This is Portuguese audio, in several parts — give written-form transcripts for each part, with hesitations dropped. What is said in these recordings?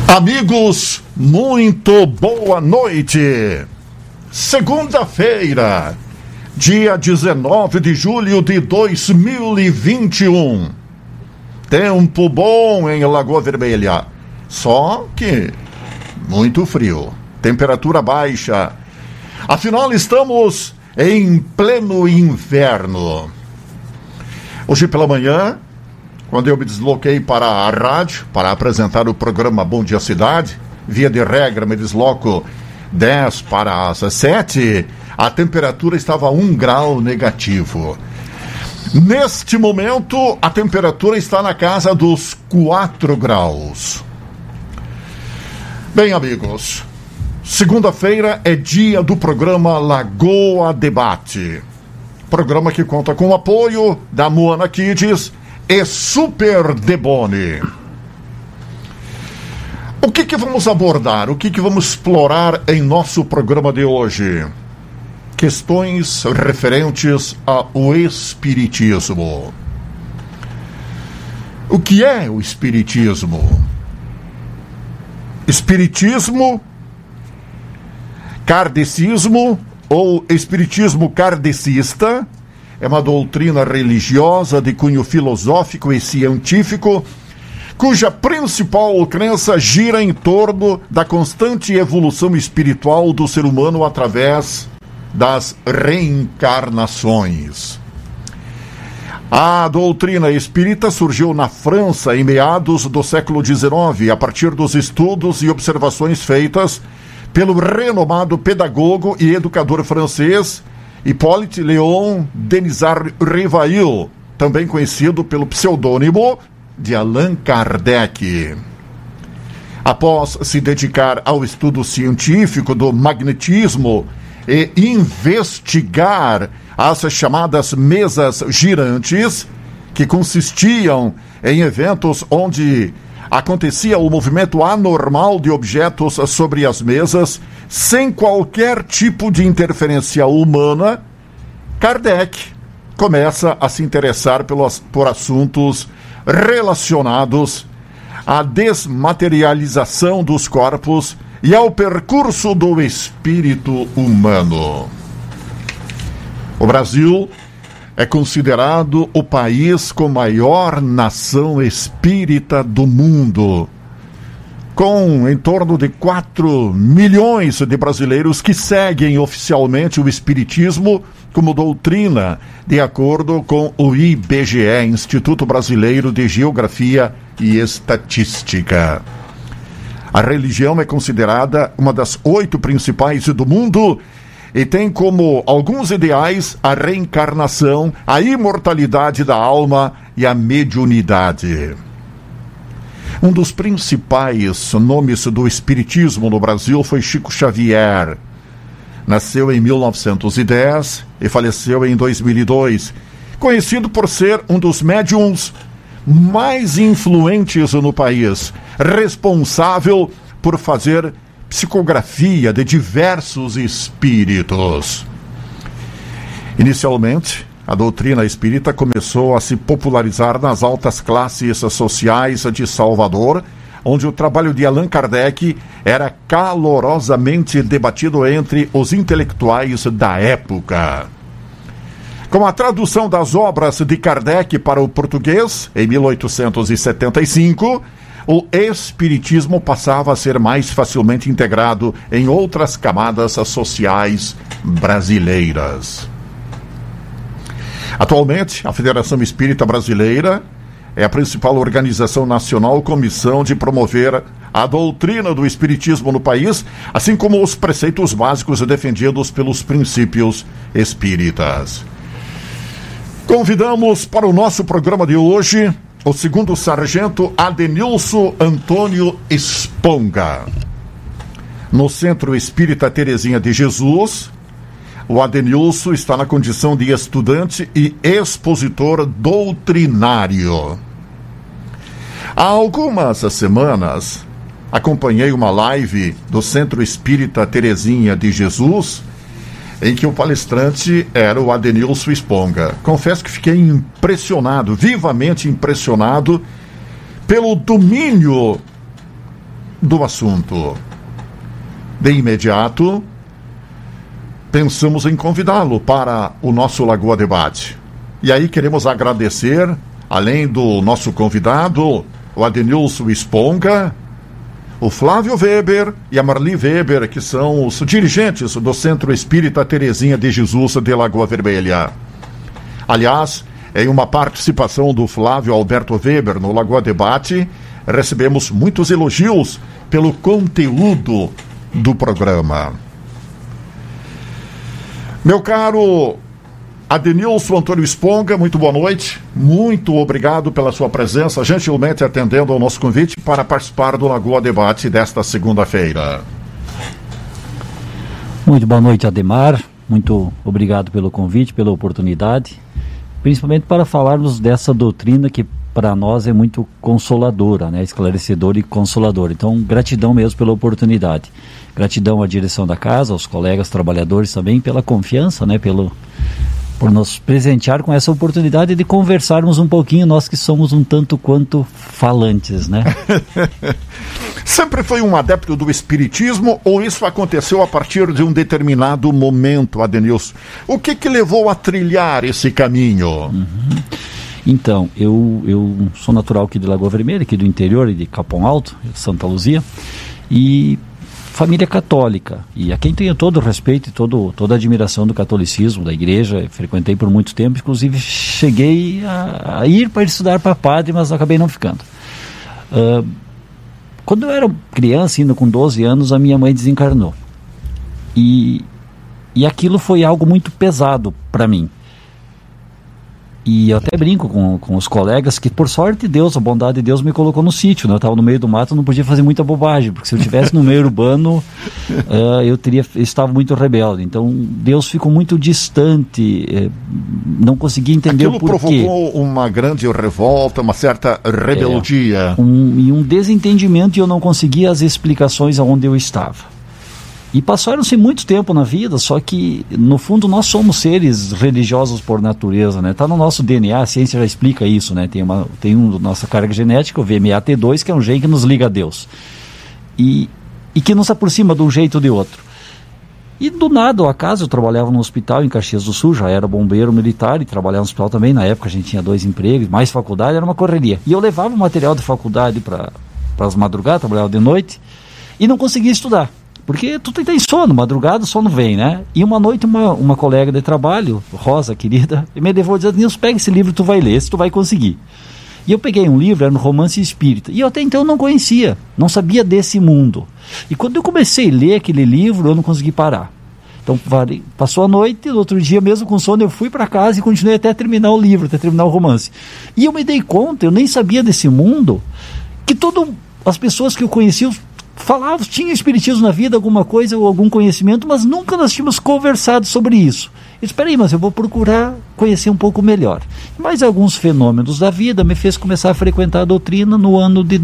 Amigos, muito boa noite. Segunda-feira, dia 19 de julho de 2021. Tempo bom em Lagoa Vermelha, só que muito frio, temperatura baixa. Afinal, estamos em pleno inverno. Hoje pela manhã, quando eu me desloquei para a rádio para apresentar o programa Bom Dia Cidade, via de regra me desloco 10 para as 7, a temperatura estava 1 grau negativo. Neste momento, a temperatura está na casa dos 4 graus. Bem, amigos, segunda-feira é dia do programa Lagoa Debate. Programa que conta com o apoio da Moana Kids e Super Debone. O que vamos abordar? O que vamos explorar em nosso programa de hoje? Questões referentes ao espiritismo. O que é o espiritismo? Espiritismo, kardecismo ou espiritismo kardecista é uma doutrina religiosa de cunho filosófico e científico, cuja principal crença gira em torno da constante evolução espiritual do ser humano através das reencarnações. A doutrina espírita surgiu na França em meados do século XIX, a partir dos estudos e observações feitas pelo renomado pedagogo e educador francês Hippolyte Léon Denisard Rivail, também conhecido pelo pseudônimo de Allan Kardec. Após se dedicar ao estudo científico do magnetismo e investigar as chamadas mesas girantes, que consistiam em eventos onde acontecia o movimento anormal de objetos sobre as mesas, sem qualquer tipo de interferência humana, Kardec começa a se interessar por assuntos relacionados à desmaterialização dos corpos e ao percurso do espírito humano. O Brasil é considerado o país com maior nação espírita do mundo, com em torno de 4 milhões de brasileiros que seguem oficialmente o espiritismo como doutrina, de acordo com o IBGE, Instituto Brasileiro de Geografia e Estatística. A religião é considerada uma das 8 principais do mundo e tem como alguns ideais a reencarnação, a imortalidade da alma e a mediunidade. Um dos principais nomes do espiritismo no Brasil foi Chico Xavier. Nasceu em 1910 e faleceu em 2002, conhecido por ser um dos médiuns mais influentes no país, responsável por fazer psicografia de diversos espíritos. Inicialmente, a doutrina espírita começou a se popularizar nas altas classes sociais de Salvador, onde o trabalho de Allan Kardec era calorosamente debatido entre os intelectuais da época. Com a tradução das obras de Kardec para o português, em 1875, o espiritismo passava a ser mais facilmente integrado em outras camadas sociais brasileiras. Atualmente, a Federação Espírita Brasileira é a principal organização nacional com missão de promover a doutrina do espiritismo no país, assim como os preceitos básicos defendidos pelos princípios espíritas. Convidamos para o nosso programa de hoje o 2º Sargento Adenilson Antônio Esponga. No Centro Espírita Terezinha de Jesus, o Adenilson está na condição de estudante e expositor doutrinário. Há algumas semanas, acompanhei uma live do Centro Espírita Terezinha de Jesus, em que o palestrante era o Adenilson Esponga. Confesso que fiquei impressionado, vivamente impressionado, pelo domínio do assunto. De imediato, pensamos em convidá-lo para o nosso Lagoa Debate. E aí queremos agradecer, além do nosso convidado, o Adenilson Esponga, o Flávio Weber e a Marli Weber, que são os dirigentes do Centro Espírita Terezinha de Jesus de Lagoa Vermelha. Aliás, em uma participação do Flávio Alberto Weber no Lagoa Debate, recebemos muitos elogios pelo conteúdo do programa. Meu caro Adenilson Antônio Esponga, muito boa noite. Muito obrigado pela sua presença, gentilmente atendendo ao nosso convite para participar do Lagoa Debate desta segunda-feira. Muito boa noite, Ademar. Muito obrigado pelo convite, pela oportunidade, principalmente para falarmos dessa doutrina que para nós é muito consoladora, né? Esclarecedora e consoladora. Então, gratidão mesmo pela oportunidade. Gratidão à direção da casa, aos colegas trabalhadores também pela confiança, né? Por nos presentear com essa oportunidade de conversarmos um pouquinho, nós que somos um tanto quanto falantes, né? Sempre foi um adepto do espiritismo ou isso aconteceu a partir de um determinado momento, Adenilson? O que levou a trilhar esse caminho? Então, eu sou natural aqui de Lagoa Vermelha, aqui do interior, de Capão Alto, Santa Luzia, família católica, e a quem tenho todo o respeito e toda a admiração do catolicismo, da igreja, frequentei por muito tempo, inclusive cheguei a ir para estudar para padre, mas acabei não ficando. Quando eu era criança, ainda com 12 anos, a minha mãe desencarnou, e aquilo foi algo muito pesado para mim. E eu até brinco com os colegas que, por sorte de Deus, a bondade de Deus me colocou no sítio, né? Eu estava no meio do mato, não podia fazer muita bobagem, porque se eu estivesse no meio urbano, eu estava muito rebelde. Então, Deus ficou muito distante, não conseguia entender o porquê. Aquilo provocou uma grande revolta, uma certa rebeldia. Um desentendimento, e eu não conseguia as explicações aonde eu estava. E passaram-se muito tempo na vida, só que, no fundo, nós somos seres religiosos por natureza, né? Está no nosso DNA, a ciência já explica isso, né? Tem nossa carga genética, o VMAT2, que é um gene que nos liga a Deus. E que nos aproxima de um jeito ou de outro. E, do nada, ao acaso, eu trabalhava no hospital em Caxias do Sul, já era bombeiro militar e trabalhava no hospital também. Na época a gente tinha 2 empregos, mais faculdade, era uma correria. E eu levava o material de faculdade para as madrugadas, trabalhava de noite, e não conseguia estudar. Porque tu tem sono, madrugada o sono vem, né? E uma noite uma colega de trabalho, Rosa, querida, me levou dizendo: Nilson, pega esse livro, tu vai ler, esse tu vai conseguir. E eu peguei um livro, era um romance espírita, e eu até então não conhecia, não sabia desse mundo. E quando eu comecei a ler aquele livro, eu não consegui parar. Então passou a noite, no outro dia mesmo com sono eu fui para casa e continuei até terminar o livro, até terminar o romance. E eu me dei conta, eu nem sabia desse mundo, que todas as pessoas que eu conhecia falavam, tinha espiritismo na vida, alguma coisa ou algum conhecimento, mas nunca nós tínhamos conversado sobre isso. Espera aí, mas eu vou procurar conhecer um pouco melhor. Mas alguns fenômenos da vida me fez começar a frequentar a doutrina no ano de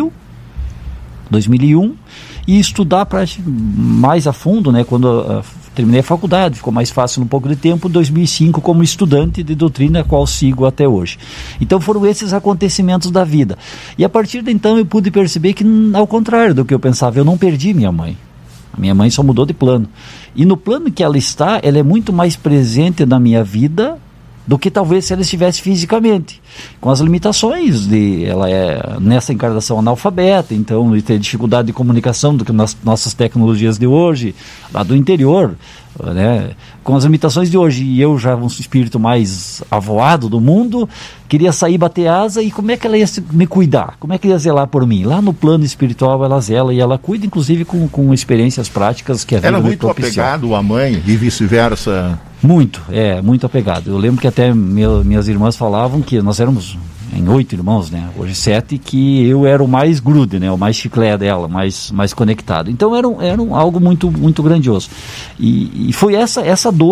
2001, e estudar mais a fundo, né, quando terminei a faculdade, ficou mais fácil um pouco de tempo, 2005 como estudante de doutrina, a qual sigo até hoje. Então foram esses acontecimentos da vida. E a partir de então eu pude perceber que, ao contrário do que eu pensava, eu não perdi minha mãe. A minha mãe só mudou de plano. E no plano que ela está, ela é muito mais presente na minha vida do que talvez se ela estivesse fisicamente, com as limitações ela é nessa encarnação analfabeta, então tem dificuldade de comunicação do que nossas tecnologias de hoje, lá do interior, né? Com as limitações de hoje, e eu já um espírito mais avoado do mundo, queria sair, bater asa, e como é que ela ia me cuidar? Como é que ela ia zelar por mim? Lá no plano espiritual ela zela, e ela cuida inclusive com experiências práticas que a vida me propiciou. Era muito apegado à mãe e vice-versa? Muito apegado. Eu lembro que até minhas irmãs falavam que nós éramos em 8 irmãos, né? Hoje 7, que eu era o mais grude, né? O mais chiclé dela, mais conectado. Então era algo muito, muito grandioso. E foi essa dor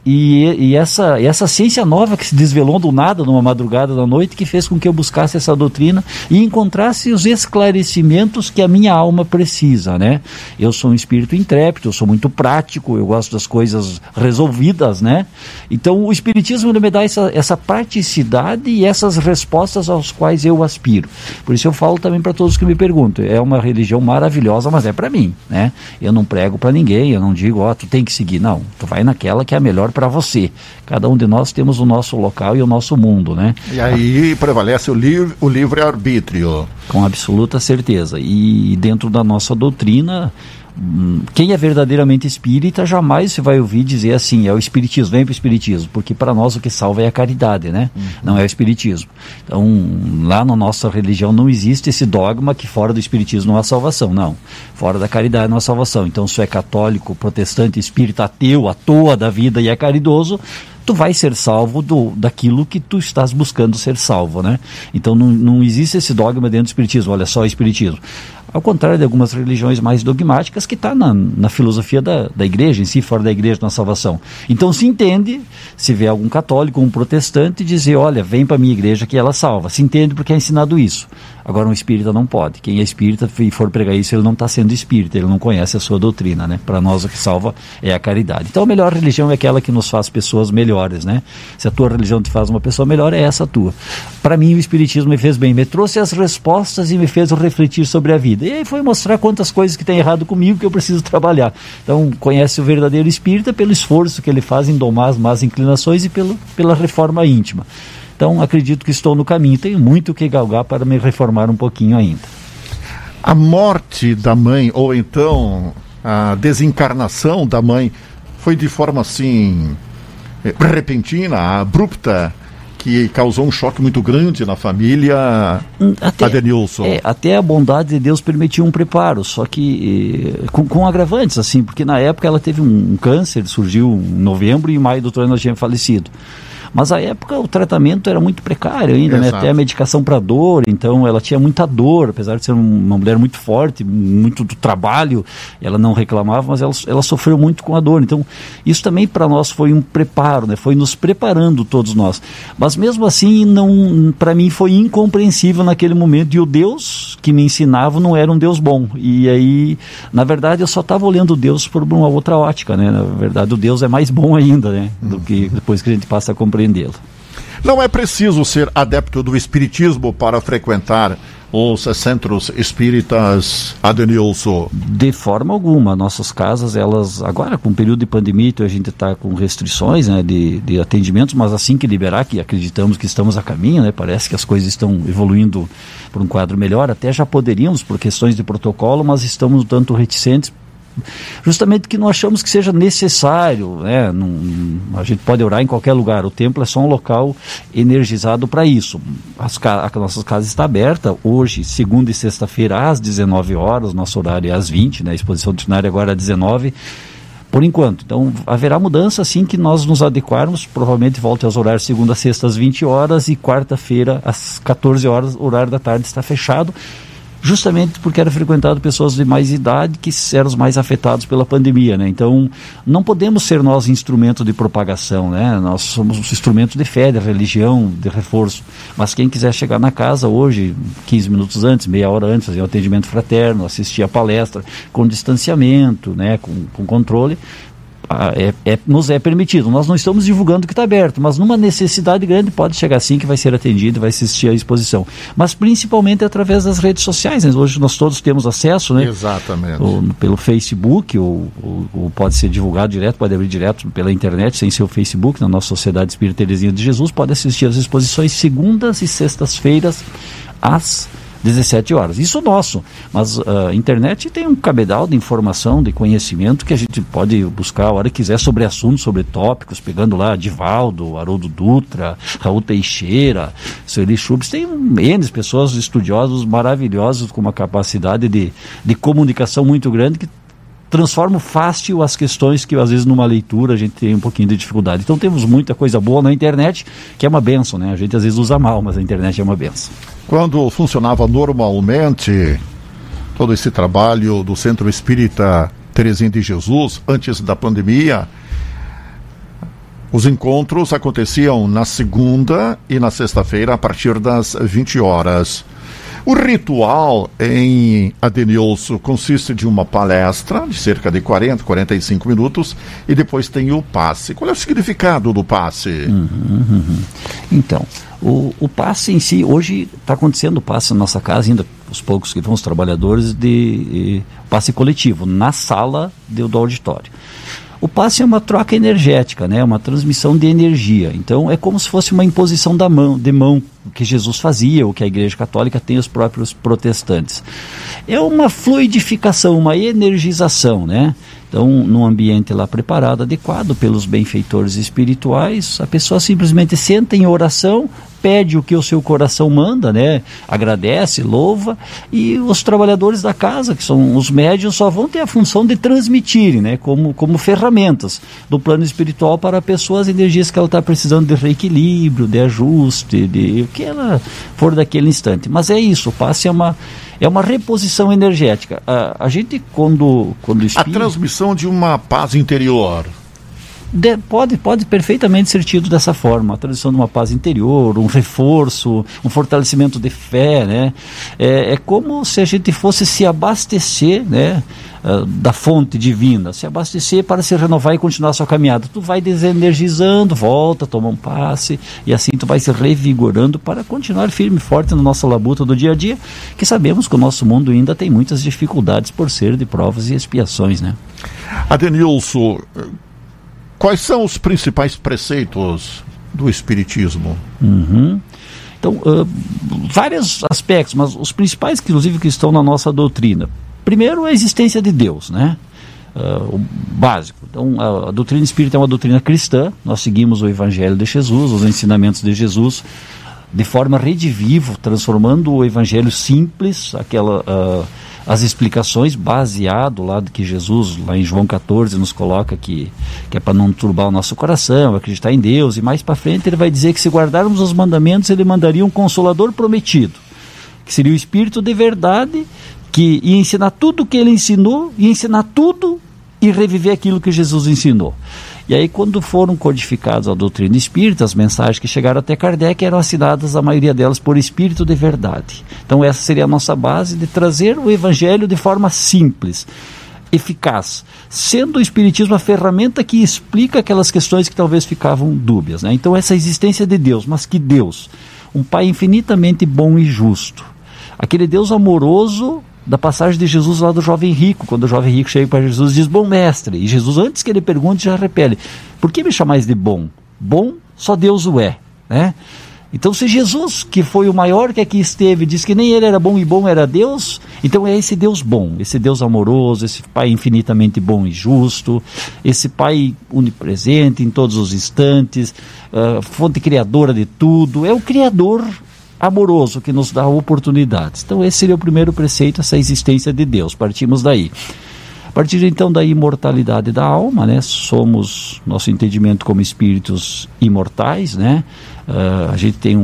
E essa ciência nova que se desvelou do nada numa madrugada da noite, que fez com que eu buscasse essa doutrina e encontrasse os esclarecimentos que a minha alma precisa, né? Eu sou um espírito intrépido, eu sou muito prático, eu gosto das coisas resolvidas, né? Então o espiritismo me dá essa praticidade e essas respostas aos quais eu aspiro. Por isso eu falo também para todos que me perguntam, é uma religião maravilhosa, mas é para mim, né? Eu não prego para ninguém, eu não digo, tu tem que seguir, não, tu vai naquela que é a melhor para você. Cada um de nós temos o nosso local e o nosso mundo, né? E aí prevalece o livre-arbítrio. Com absoluta certeza. E dentro da nossa doutrina, quem é verdadeiramente espírita jamais você vai ouvir dizer assim, é o espiritismo, vem para o espiritismo, porque para nós o que salva é a caridade, né? Não é o espiritismo. Então, lá na nossa religião não existe esse dogma que fora do espiritismo não há salvação, não. Fora da caridade não há salvação. Então, se tu é católico, protestante, espírita, ateu, à toa da vida e é caridoso, tu vai ser salvo daquilo que tu estás buscando ser salvo, né? Então não existe esse dogma dentro do espiritismo, olha só o espiritismo. Ao contrário de algumas religiões mais dogmáticas que está na filosofia da igreja em si, fora da igreja na salvação. Então se entende, se vê algum católico, um protestante dizer, olha, vem para a minha igreja que ela salva. Se entende porque é ensinado isso. Agora um espírita não pode. Quem é espírita e for pregar isso, ele não está sendo espírita, ele não conhece a sua doutrina, né? Para nós o que salva é a caridade. Então a melhor religião é aquela que nos faz pessoas melhores, né? Se a tua religião te faz uma pessoa melhor, é essa a tua. Para mim o espiritismo me fez bem, me trouxe as respostas e me fez refletir sobre a vida. E aí foi mostrar quantas coisas que tem errado comigo que eu preciso trabalhar. Então conhece o verdadeiro espírita pelo esforço que ele faz em domar as más inclinações e pela reforma íntima. Então acredito que estou no caminho, tenho muito o que galgar para me reformar um pouquinho ainda. A morte da mãe, ou então a desencarnação da mãe, foi de forma assim repentina, abrupta, que causou um choque muito grande na família, Adenilson. Até a bondade de Deus permitiu um preparo, só que com agravantes, assim, porque na época ela teve um câncer, surgiu em novembro e em maio do outro ano ela tinha falecido. Mas à época o tratamento era muito precário ainda, né? Até a medicação para dor, então ela tinha muita dor, apesar de ser uma mulher muito forte, muito do trabalho, ela não reclamava, mas ela sofreu muito com a dor. Então isso também para nós foi um preparo, né? Foi nos preparando todos nós. Mas mesmo assim, para mim foi incompreensível naquele momento, e o Deus que me ensinava não era um Deus bom. E aí, na verdade, eu só estava olhando Deus por uma outra ótica, né? Na verdade, o Deus é mais bom ainda, né? Do que depois que a gente passa a compreendê-lo. Não é preciso ser adepto do espiritismo para frequentar os centros espíritas, Adenilson? De forma alguma. Nossas casas, elas, agora com o período de pandemia, então a gente está com restrições, né, de atendimentos, mas assim que liberar, que acreditamos que estamos a caminho, né, parece que as coisas estão evoluindo para um quadro melhor, até já poderíamos por questões de protocolo, mas estamos um tanto reticentes, justamente que não achamos que seja necessário, né? A gente pode orar em qualquer lugar, o templo é só um local energizado para isso. A nossa casa está aberta hoje, segunda e sexta-feira às 19 horas, nosso horário é às 20, né? A exposição doutrinária agora é às 19, por enquanto. Então haverá mudança assim que nós nos adequarmos, provavelmente volte aos horários segunda, sexta às 20 horas e quarta-feira às 14 horas, o horário da tarde está fechado, justamente porque era frequentado pessoas de mais idade que eram os mais afetados pela pandemia, né? Então, não podemos ser nós instrumento de propagação, né? Nós somos instrumento de fé, de religião, de reforço. Mas quem quiser chegar na casa hoje, 15 minutos antes, meia hora antes, fazer um atendimento fraterno, assistir a palestra com distanciamento, né? Com controle, nos é permitido. Nós não estamos divulgando que está aberto, mas numa necessidade grande pode chegar sim que vai ser atendido, vai assistir à exposição. Mas principalmente através das redes sociais, né? Hoje nós todos temos acesso, né? Exatamente. Pelo Facebook, ou pode ser divulgado direto, pode abrir direto pela internet, sem ser o Facebook, na nossa Sociedade Espírita Teresinha de Jesus, pode assistir às exposições segundas e sextas-feiras às 17 horas. Isso nosso, mas a internet tem um cabedal de informação, de conhecimento que a gente pode buscar a hora que quiser sobre assuntos, sobre tópicos, pegando lá Divaldo, Haroldo Dutra, Raul Teixeira, Sueli Schubs, tem N pessoas, estudiosos maravilhosos com uma capacidade de comunicação muito grande que transforma fácil as questões que às vezes numa leitura a gente tem um pouquinho de dificuldade. Então temos muita coisa boa na internet, que é uma bênção, né? A gente às vezes usa mal, mas a internet é uma bênção. Quando funcionava normalmente todo esse trabalho do Centro Espírita Teresinha de Jesus, antes da pandemia, Os encontros aconteciam na segunda e na sexta-feira a partir das 20 horas. O ritual em Adenilson consiste de uma palestra de cerca de 45 minutos e depois tem o passe. Qual é o significado do passe? Então, o passe em si, hoje está acontecendo o passe na nossa casa, ainda os poucos que vão, os trabalhadores, de passe coletivo, na sala do auditório. O passe é uma troca energética, né? Uma transmissão de energia. Então é como se fosse uma imposição de mão que Jesus fazia, ou que a Igreja Católica tem os próprios protestantes. É uma fluidificação, uma energização, né? Então, num ambiente lá preparado, adequado pelos benfeitores espirituais, a pessoa simplesmente senta em oração, pede o que o seu coração manda, né? Agradece, louva, e os trabalhadores da casa, que são os médiuns, só vão ter a função de transmitir, né? Como ferramentas do plano espiritual para a pessoa as energias que ela está precisando de reequilíbrio, de ajuste, de o que ela for daquele instante. Mas é isso, o passe é uma reposição energética. A gente, quando A transmissão de uma paz interior. Pode perfeitamente ser tido dessa forma, a tradição de uma paz interior, um reforço, um fortalecimento de fé, né? É como se a gente fosse se abastecer, né, da fonte divina, se abastecer para se renovar e continuar a sua caminhada. Tu vai desenergizando, volta, toma um passe, e assim tu vai se revigorando para continuar firme e forte na nossa labuta do dia a dia, que sabemos que o nosso mundo ainda tem muitas dificuldades por ser de provas e expiações, né? Adenilson, quais são os principais preceitos do Espiritismo? Então, vários aspectos, mas os principais, inclusive, que estão na nossa doutrina. Primeiro, a existência de Deus, né? O básico. Então, a doutrina espírita é uma doutrina cristã, nós seguimos o Evangelho de Jesus, os ensinamentos de Jesus, de forma redivivo, transformando o Evangelho simples, as explicações baseado lá do que Jesus, lá em João 14, nos coloca que é para não turbar o nosso coração, acreditar em Deus, e mais para frente ele vai dizer que se guardarmos os mandamentos, ele mandaria um Consolador prometido, que seria o Espírito de verdade, que ia ensinar tudo o que ele ensinou, ia ensinar tudo e reviver aquilo que Jesus ensinou. E aí, quando foram codificados a doutrina espírita, as mensagens que chegaram até Kardec eram assinadas, a maioria delas, por Espírito de verdade. Então essa seria a nossa base de trazer o Evangelho de forma simples, eficaz, sendo o Espiritismo a ferramenta que explica aquelas questões que talvez ficavam dúbias, né? Então essa existência de Deus, mas que Deus, um Pai infinitamente bom e justo, aquele Deus amoroso da passagem de Jesus lá do jovem rico, quando o jovem rico chega para Jesus e diz: bom mestre, e Jesus, antes que ele pergunte, já repele: por que me chamais de bom? Bom, só Deus o é, né? Então, se Jesus, que foi o maior que aqui esteve, diz que nem ele era bom e bom era Deus, então é esse Deus bom, esse Deus amoroso, esse Pai infinitamente bom e justo, esse Pai onipresente em todos os instantes, fonte criadora de tudo, é o Criador amoroso que nos dá oportunidades. Então esse seria o primeiro preceito, essa existência de Deus. Partimos daí. A partir então da imortalidade da alma, né? Somos, nosso entendimento como espíritos imortais, né? A gente tem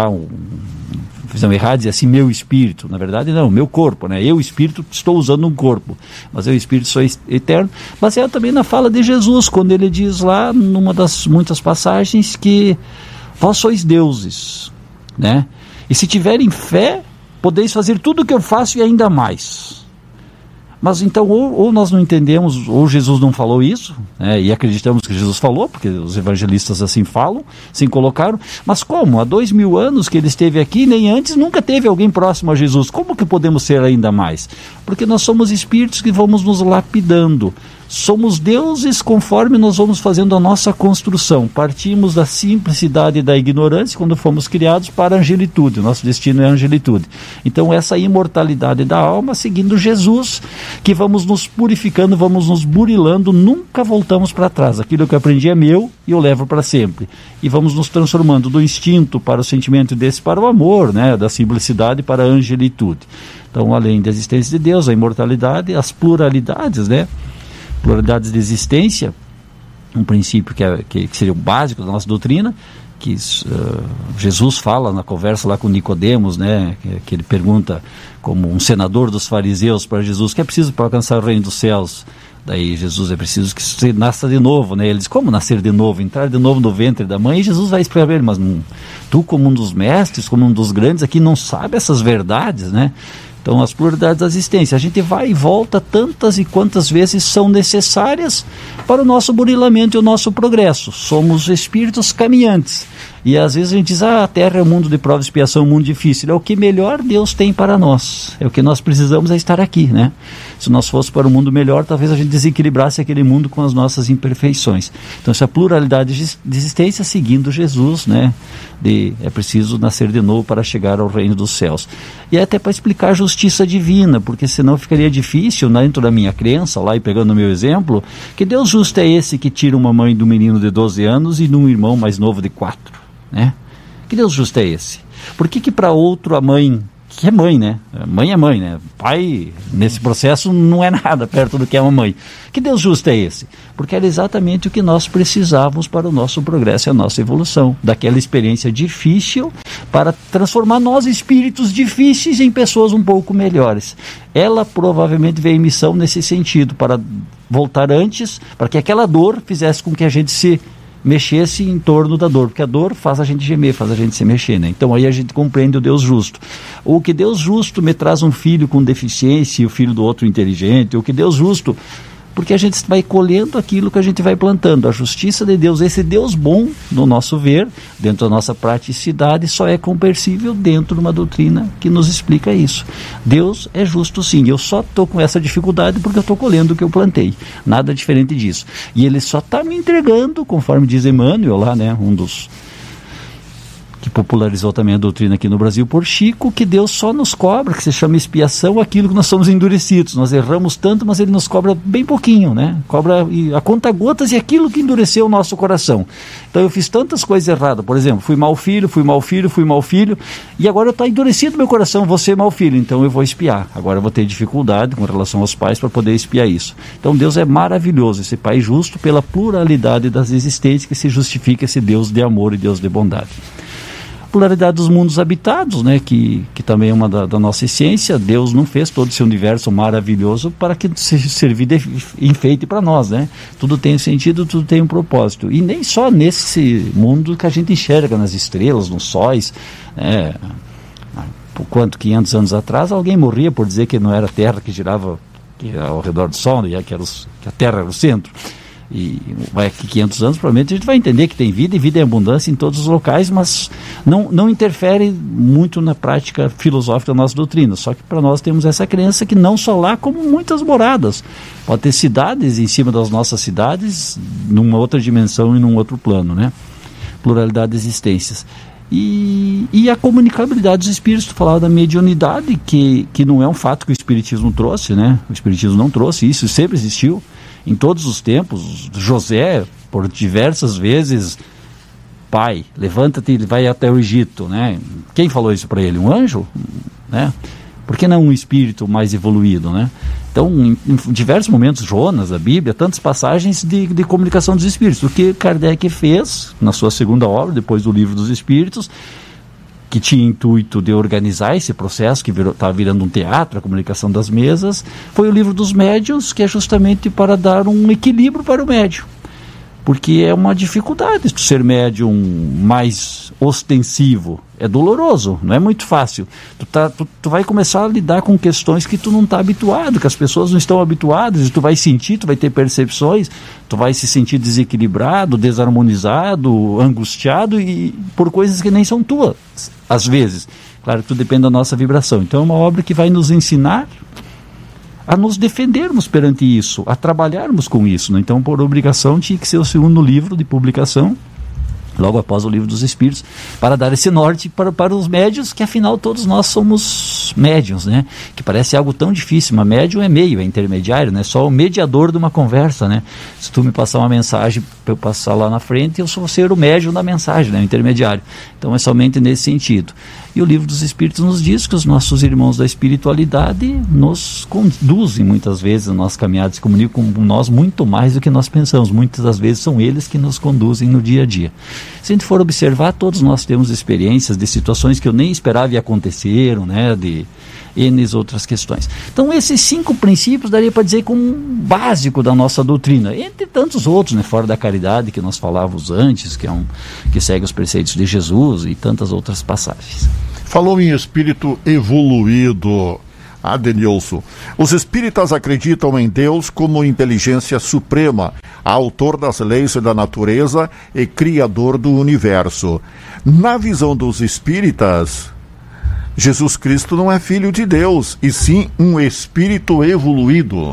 visão errada, dizer assim, meu espírito. Na verdade não, meu corpo, né? Eu, espírito, estou usando um corpo, mas eu, espírito, sou eterno. Baseado também na fala de Jesus, quando ele diz lá, numa das muitas passagens, que vós sois deuses, né? E se tiverem fé, podeis fazer tudo o que eu faço e ainda mais. Mas então, ou nós não entendemos, ou Jesus não falou isso, né, e acreditamos que Jesus falou, porque os evangelistas assim falam, assim colocaram, mas como? Há 2000 anos que ele esteve aqui, nem antes, nunca teve alguém próximo a Jesus. Como que podemos ser ainda mais? Porque nós somos espíritos que vamos nos lapidando. Somos deuses conforme nós vamos fazendo a nossa construção. Partimos da simplicidade e da ignorância quando fomos criados para a angelitude. O nosso destino é a angelitude. Então essa imortalidade da alma, seguindo Jesus, que vamos nos purificando, vamos nos burilando, nunca voltamos para trás. Aquilo que eu aprendi é meu e eu levo para sempre. E vamos nos transformando do instinto para o sentimento, desse para o amor, né? Da simplicidade para a angelitude. Então, além da existência de Deus, a imortalidade, as pluralidades, né? Pluralidades de existência, um princípio que seria o básico da nossa doutrina, que Jesus fala na conversa lá com Nicodemos, né, que ele pergunta, como um senador dos fariseus, para Jesus: o que é preciso para alcançar o reino dos céus? Daí Jesus, é preciso que você nasça de novo, né? Ele diz, como nascer de novo? Entrar de novo no ventre da mãe? E Jesus vai explicar para ele, mas tu como um dos mestres, como um dos grandes aqui, não sabe essas verdades, né? Então, as pluralidades da existência, a gente vai e volta tantas e quantas vezes são necessárias para o nosso burilamento e o nosso progresso. Somos espíritos caminhantes. E às vezes a gente diz, a Terra é um mundo de prova e expiação, um mundo difícil. É o que melhor Deus tem para nós. É o que nós precisamos, é estar aqui, né? Se nós fôssemos para um mundo melhor, talvez a gente desequilibrasse aquele mundo com as nossas imperfeições. Então, essa pluralidade de existência seguindo Jesus, né? É preciso nascer de novo para chegar ao reino dos céus. E é até para explicar a justiça divina, porque senão ficaria difícil, dentro da minha crença, lá e pegando o meu exemplo, que Deus justo é esse que tira uma mãe do menino de 12 anos e de um irmão mais novo de 4, né? Que Deus justo é esse? Por que para outro a mãe, que é mãe, né? Mãe é mãe, né? Pai, nesse processo, não é nada perto do que é uma mãe. Que Deus justo é esse? Porque era exatamente o que nós precisávamos para o nosso progresso e a nossa evolução. Daquela experiência difícil para transformar nós, espíritos difíceis, em pessoas um pouco melhores. Ela provavelmente veio em missão nesse sentido, para voltar antes, para que aquela dor fizesse com que a gente se mexesse em torno da dor, porque a dor faz a gente gemer, faz a gente se mexer, né? Então aí a gente compreende o Deus justo. Ou que Deus justo me traz um filho com deficiência e o filho do outro inteligente, ou que Deus justo, porque a gente vai colhendo aquilo que a gente vai plantando. A justiça de Deus, esse Deus bom, no nosso ver, dentro da nossa praticidade, só é compreensível dentro de uma doutrina que nos explica isso. Deus é justo sim, eu só estou com essa dificuldade porque eu estou colhendo o que eu plantei, nada diferente disso. E Ele só está me entregando, conforme diz Emmanuel lá, né, um dos que popularizou também a doutrina aqui no Brasil por Chico, que Deus só nos cobra, que se chama expiação, aquilo que nós somos endurecidos. Nós erramos tanto, mas Ele nos cobra bem pouquinho, né? Cobra a conta-gotas e aquilo que endureceu o nosso coração. Então eu fiz tantas coisas erradas, por exemplo, fui mau filho, e agora está endurecido meu coração, vou ser mau filho, então eu vou expiar. Agora eu vou ter dificuldade com relação aos pais para poder expiar isso. Então Deus é maravilhoso, esse Pai justo, pela pluralidade das existências que se justifica esse Deus de amor e Deus de bondade. Pluralidade dos mundos habitados, né, que também é uma da nossa essência. Deus não fez todo esse universo maravilhoso para que servir de enfeite para nós, né? Tudo tem sentido, tudo tem um propósito. E nem só nesse mundo que a gente enxerga nas estrelas, nos sóis, né? Por quanto 500 anos atrás alguém morria por dizer que não era a Terra que girava ao redor do Sol, e que a Terra era o centro. E vai aqui 500 anos, provavelmente a gente vai entender que tem vida e vida em abundância em todos os locais, mas não interfere muito na prática filosófica da nossa doutrina. Só que para nós temos essa crença que não só lá, como muitas moradas. Pode ter cidades em cima das nossas cidades, numa outra dimensão e num outro plano, né? Pluralidade de existências. E a comunicabilidade dos espíritos, tu falava da mediunidade, que não é um fato que o espiritismo trouxe, né? O espiritismo não trouxe isso, sempre existiu. Em todos os tempos, José, por diversas vezes, pai, levanta-te e vai até o Egito, né? Quem falou isso para ele? Um anjo? Né? Por que não um espírito mais evoluído, né? Então, em diversos momentos, Jonas, a Bíblia, tantas passagens de comunicação dos espíritos. O que Kardec fez na sua segunda obra, depois do Livro dos Espíritos, que tinha intuito de organizar esse processo, que estava virando um teatro, a comunicação das mesas, foi o Livro dos Médiuns, que é justamente para dar um equilíbrio para o médium. Porque é uma dificuldade ser médium mais ostensivo. É doloroso, não é muito fácil. Tu vai começar a lidar com questões que tu não está habituado, que as pessoas não estão habituadas, e tu vai sentir, tu vai ter percepções, tu vai se sentir desequilibrado, desarmonizado, angustiado, e por coisas que nem são tuas, às vezes. Claro que tudo depende da nossa vibração. Então é uma obra que vai nos ensinar a nos defendermos perante isso, a trabalharmos com isso, né? Então, por obrigação, tinha que ser o segundo livro de publicação, logo após o Livro dos Espíritos, para dar esse norte para os médiuns, que afinal todos nós somos médiuns, né? Que parece algo tão difícil, mas médium é meio, é intermediário, né? Só o mediador de uma conversa, né? Se tu me passar uma mensagem para eu passar lá na frente, eu sou ser o médium da mensagem, né? O intermediário. Então é somente nesse sentido. E o Livro dos Espíritos nos diz que os nossos irmãos da espiritualidade nos conduzem muitas vezes na nossa caminhada, se comunicam com nós muito mais do que nós pensamos. Muitas das vezes são eles que nos conduzem no dia a dia. Se a gente for observar, todos nós temos experiências de situações que eu nem esperava e aconteceram, né? N outras questões. Então esses 5 princípios daria para dizer como um básico da nossa doutrina, entre tantos outros, né, fora da caridade que nós falávamos antes, que segue os preceitos de Jesus e tantas outras passagens. Falou em espírito evoluído, Adenilson. Os espíritas acreditam em Deus como inteligência suprema, autor das leis da natureza e criador do universo. Na visão dos espíritas, Jesus Cristo não é filho de Deus, e sim um espírito evoluído.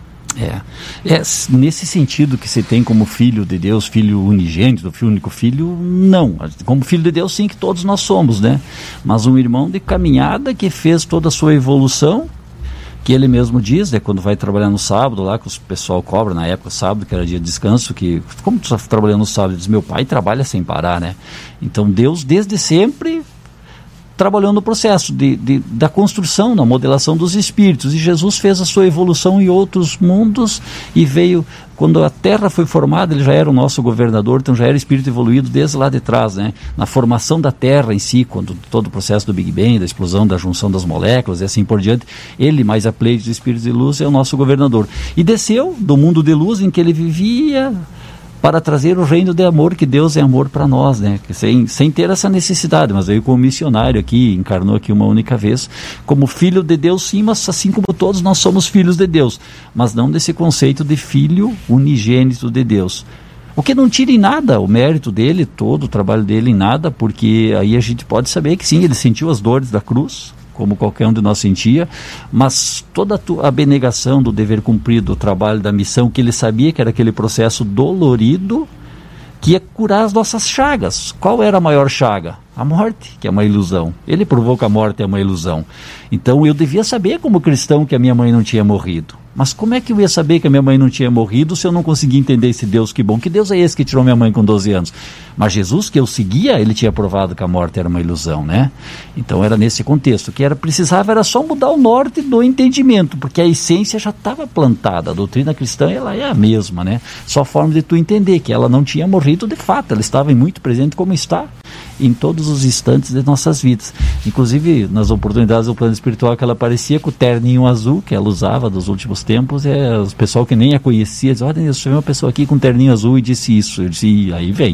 É nesse sentido que se tem como filho de Deus, filho unigênito, filho único filho, não. Como filho de Deus, sim, que todos nós somos, né? Mas um irmão de caminhada que fez toda a sua evolução, que ele mesmo diz, né, quando vai trabalhar no sábado, lá que o pessoal cobra, na época, sábado, que era dia de descanso, que como tu está trabalhando no sábado? Ele diz, meu pai trabalha sem parar, né? Então Deus, desde sempre, trabalhou no processo da construção, na modelação dos espíritos, e Jesus fez a sua evolução em outros mundos e veio, quando a Terra foi formada, ele já era o nosso governador, então já era espírito evoluído desde lá de trás, né? Na formação da Terra em si, quando todo o processo do Big Bang, da explosão, da junção das moléculas e assim por diante, ele mais a pleide de espíritos de luz é o nosso governador. E desceu do mundo de luz em que ele vivia, para trazer o reino de amor, que Deus é amor para nós, né? Sem ter essa necessidade, mas veio como missionário aqui, encarnou aqui uma única vez, como filho de Deus, sim, mas assim como todos nós somos filhos de Deus, mas não desse conceito de filho unigênito de Deus. O que não tira em nada o mérito dele, todo o trabalho dele em nada, porque aí a gente pode saber que sim, ele sentiu as dores da cruz, como qualquer um de nós sentia, mas toda a abnegação do dever cumprido, do trabalho, da missão, que ele sabia que era aquele processo dolorido, que ia curar as nossas chagas. Qual era a maior chaga? A morte, que é uma ilusão. Ele provou que a morte é uma ilusão. Então eu devia saber como cristão que a minha mãe não tinha morrido. Mas como é que eu ia saber que a minha mãe não tinha morrido se eu não conseguia entender esse Deus? Que bom, que Deus é esse que tirou minha mãe com 12 anos? Mas Jesus, que eu seguia, ele tinha provado que a morte era uma ilusão, né? Então era nesse contexto. O que precisava era só mudar o norte do entendimento, porque a essência já estava plantada. A doutrina cristã, ela é a mesma, né? Só a forma de tu entender que ela não tinha morrido de fato, ela estava muito presente como está em todos os instantes de nossas vidas. Inclusive, nas oportunidades do plano espiritual, que ela aparecia com o terninho azul, que ela usava dos últimos tempos, o pessoal que nem a conhecia, dizia, olha, eu sou uma pessoa aqui com terninho azul e disse isso. Eu disse, aí vem.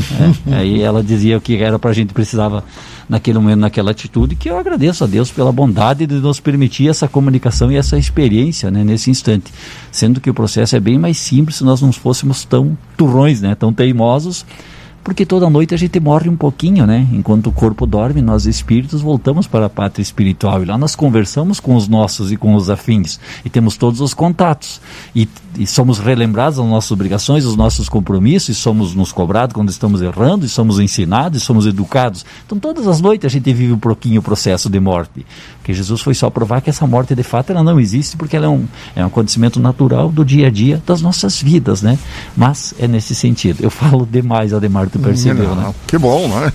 Aí ela dizia o que era para a gente precisava naquele momento, naquela atitude, que eu agradeço a Deus pela bondade de nos permitir essa comunicação e essa experiência, né, nesse instante. Sendo que o processo é bem mais simples se nós não fôssemos tão turrões, né, tão teimosos, porque toda noite a gente morre um pouquinho, né? Enquanto o corpo dorme, nós espíritos voltamos para a pátria espiritual e lá nós conversamos com os nossos e com os afins e temos todos os contatos e somos relembrados das nossas obrigações, dos nossos compromissos, e somos nos cobrados quando estamos errando, e somos ensinados, e somos educados. Então todas as noites a gente vive um pouquinho o processo de morte, porque Jesus foi só provar que essa morte de fato ela não existe, porque ela é um acontecimento natural do dia a dia das nossas vidas, né? Mas é nesse sentido. Eu falo demais, Ademar, tu percebeu, né? Que bom, né?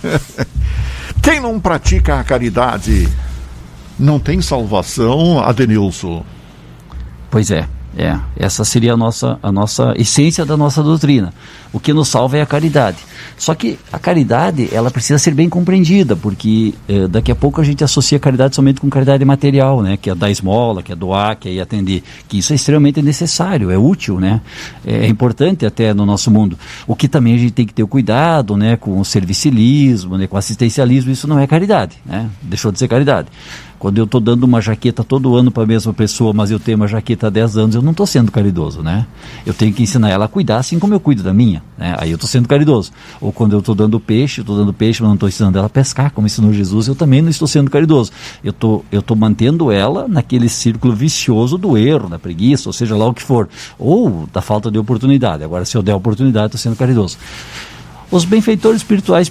Quem não pratica a caridade não tem salvação, Adenilson? Pois é. Essa seria a nossa essência da nossa doutrina. O que nos salva é a caridade. Só que a caridade, ela precisa ser bem compreendida, porque daqui a pouco a gente associa a caridade somente com caridade material, né? Que é dar esmola, que é doar, que é ir atender. Que isso é extremamente necessário, é útil, né? É importante até no nosso mundo. O que também a gente tem que ter o cuidado, né? Com o servicialismo, né? Com o assistencialismo, isso não é caridade, né? Deixou de ser caridade. Quando eu estou dando uma jaqueta todo ano para a mesma pessoa, mas eu tenho uma jaqueta há 10 anos, eu não estou sendo caridoso, né? Eu tenho que ensinar ela a cuidar assim como eu cuido da minha, né? Aí eu estou sendo caridoso. Ou quando eu estou dando peixe, mas não estou ensinando ela a pescar, como ensinou Jesus, eu também não estou sendo caridoso. Eu estou mantendo ela naquele círculo vicioso do erro, da preguiça, ou seja lá o que for. Ou da falta de oportunidade. Agora, se eu der oportunidade, estou sendo caridoso. Os benfeitores espirituais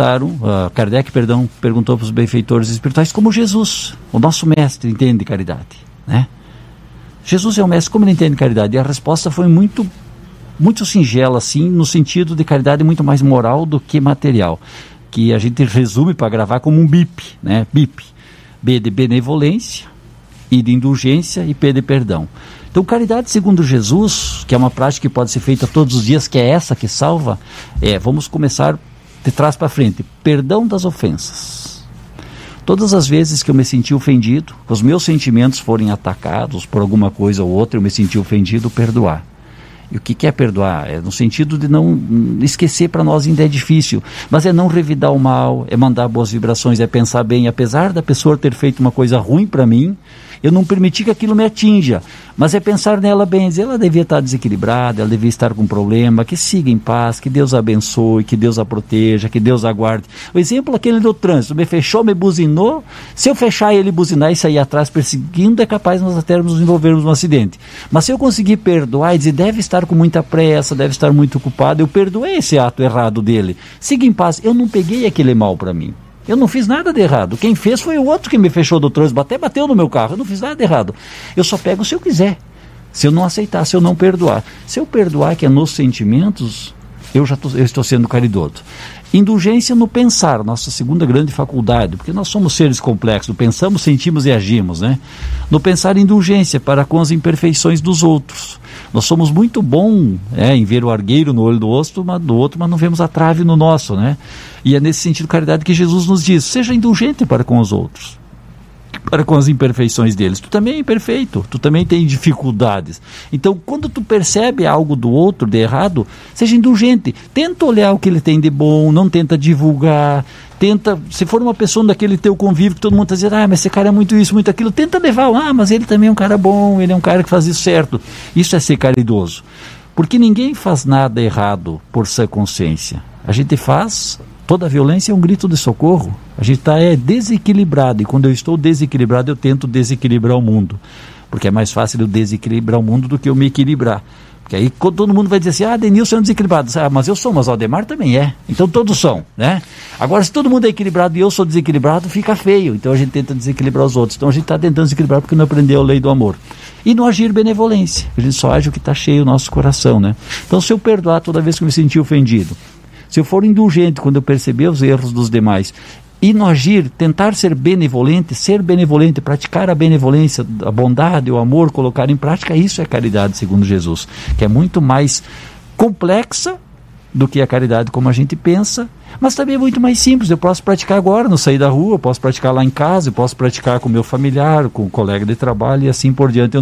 Kardec perguntou para os benfeitores espirituais como Jesus, o nosso mestre, entende caridade, né? Jesus é o mestre, como ele entende caridade? E a resposta foi muito, muito singela, assim, no sentido de caridade muito mais moral do que material, que a gente resume para gravar como um BIP, né? BIP, B de benevolência, I de indulgência e P de perdão. Então, caridade segundo Jesus, que é uma prática que pode ser feita todos os dias, que é essa que salva, vamos começar de trás para frente, perdão das ofensas. Todas as vezes que eu me senti ofendido, os meus sentimentos forem atacados por alguma coisa ou outra, eu me senti ofendido, perdoar. E o que é perdoar? É no sentido de não esquecer. Para nós ainda é difícil, mas é não revidar o mal, é mandar boas vibrações, é pensar bem. Apesar da pessoa ter feito uma coisa ruim para mim, eu não permiti que aquilo me atinja, mas é pensar nela bem, dizer, ela devia estar desequilibrada, ela devia estar com um problema, que siga em paz, que Deus a abençoe, que Deus a proteja, que Deus a guarde. O exemplo aquele do trânsito, me fechou, me buzinou, se eu fechar e ele buzinar e sair atrás perseguindo, é capaz de nós até nos envolvermos num acidente. Mas se eu conseguir perdoar e dizer, deve estar com muita pressa, deve estar muito ocupado, eu perdoei esse ato errado dele, siga em paz, eu não peguei aquele mal para mim. Eu não fiz nada de errado. Quem fez foi o outro que me fechou do trânsito, até bateu no meu carro. Eu não fiz nada de errado. Eu só pego se eu quiser. Se eu não aceitar, se eu não perdoar. Se eu perdoar, que é nos sentimentos, eu estou sendo caridoso. Indulgência no pensar, nossa segunda grande faculdade, porque nós somos seres complexos, pensamos, sentimos e agimos, né? No pensar, indulgência para com as imperfeições dos outros. Nós somos muito bons em ver o argueiro no olho do outro, mas não vemos a trave no nosso, né? E é nesse sentido, caridade, que Jesus nos diz, seja indulgente para com os outros, para com as imperfeições deles. Tu também é imperfeito, tu também tem dificuldades. Então, quando tu percebe algo do outro de errado, seja indulgente. Tenta olhar o que ele tem de bom, não tenta divulgar. Tenta, se for uma pessoa daquele teu convívio que todo mundo está dizendo, mas esse cara é muito isso, muito aquilo, tenta levar, mas ele também é um cara bom, ele é um cara que faz isso certo. Isso é ser caridoso. Porque ninguém faz nada errado por sua consciência. A gente faz... Toda violência é um grito de socorro. A gente está desequilibrado, e quando eu estou desequilibrado, eu tento desequilibrar o mundo. Porque é mais fácil eu desequilibrar o mundo do que eu me equilibrar. Porque aí todo mundo vai dizer assim, Denilson é um desequilibrado. Mas eu sou, mas o Aldemar também é. Então todos são, né? Agora, se todo mundo é equilibrado e eu sou desequilibrado, fica feio. Então a gente tenta desequilibrar os outros. Então a gente está tentando desequilibrar porque não aprendeu a lei do amor. E não agir benevolência. A gente só age o que está cheio o nosso coração, né? Então, se eu perdoar toda vez que eu me sentir ofendido, se eu for indulgente quando eu perceber os erros dos demais, e no agir, tentar ser benevolente, praticar a benevolência, a bondade, o amor, colocar em prática, isso é caridade, segundo Jesus, que é muito mais complexa do que a caridade como a gente pensa, mas também é muito mais simples. Eu posso praticar agora, no sair da rua, eu posso praticar lá em casa, eu posso praticar com meu familiar, com o colega de trabalho e assim por diante. Eu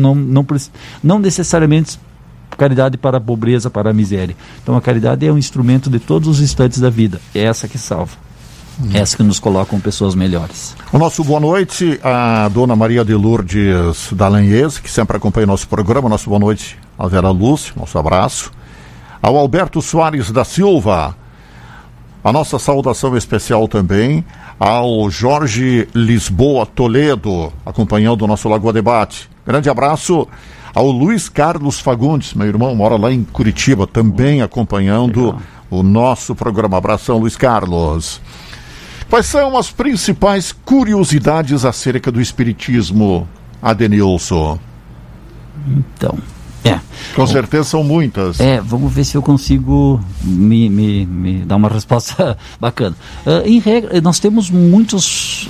não necessariamente caridade para a pobreza, para a miséria. Então a caridade é um instrumento de todos os instantes da vida. É essa que salva. É essa que nos coloca como pessoas melhores. O nosso boa noite à dona Maria de Lourdes Dalanhese, que sempre acompanha nosso programa. Nosso boa noite à Vera Lúcia, nosso abraço. Ao Alberto Soares da Silva, a nossa saudação especial também. Ao Jorge Lisboa Toledo, acompanhando o nosso Lagoa Debate. Grande abraço. Ao Luiz Carlos Fagundes, meu irmão, mora lá em Curitiba, também acompanhando o nosso programa. Abração, Luiz Carlos. Quais são as principais curiosidades acerca do Espiritismo, Adenilson? Então, com certeza são muitas. Vamos ver se eu consigo me dar uma resposta bacana. Em regra, nós temos muitos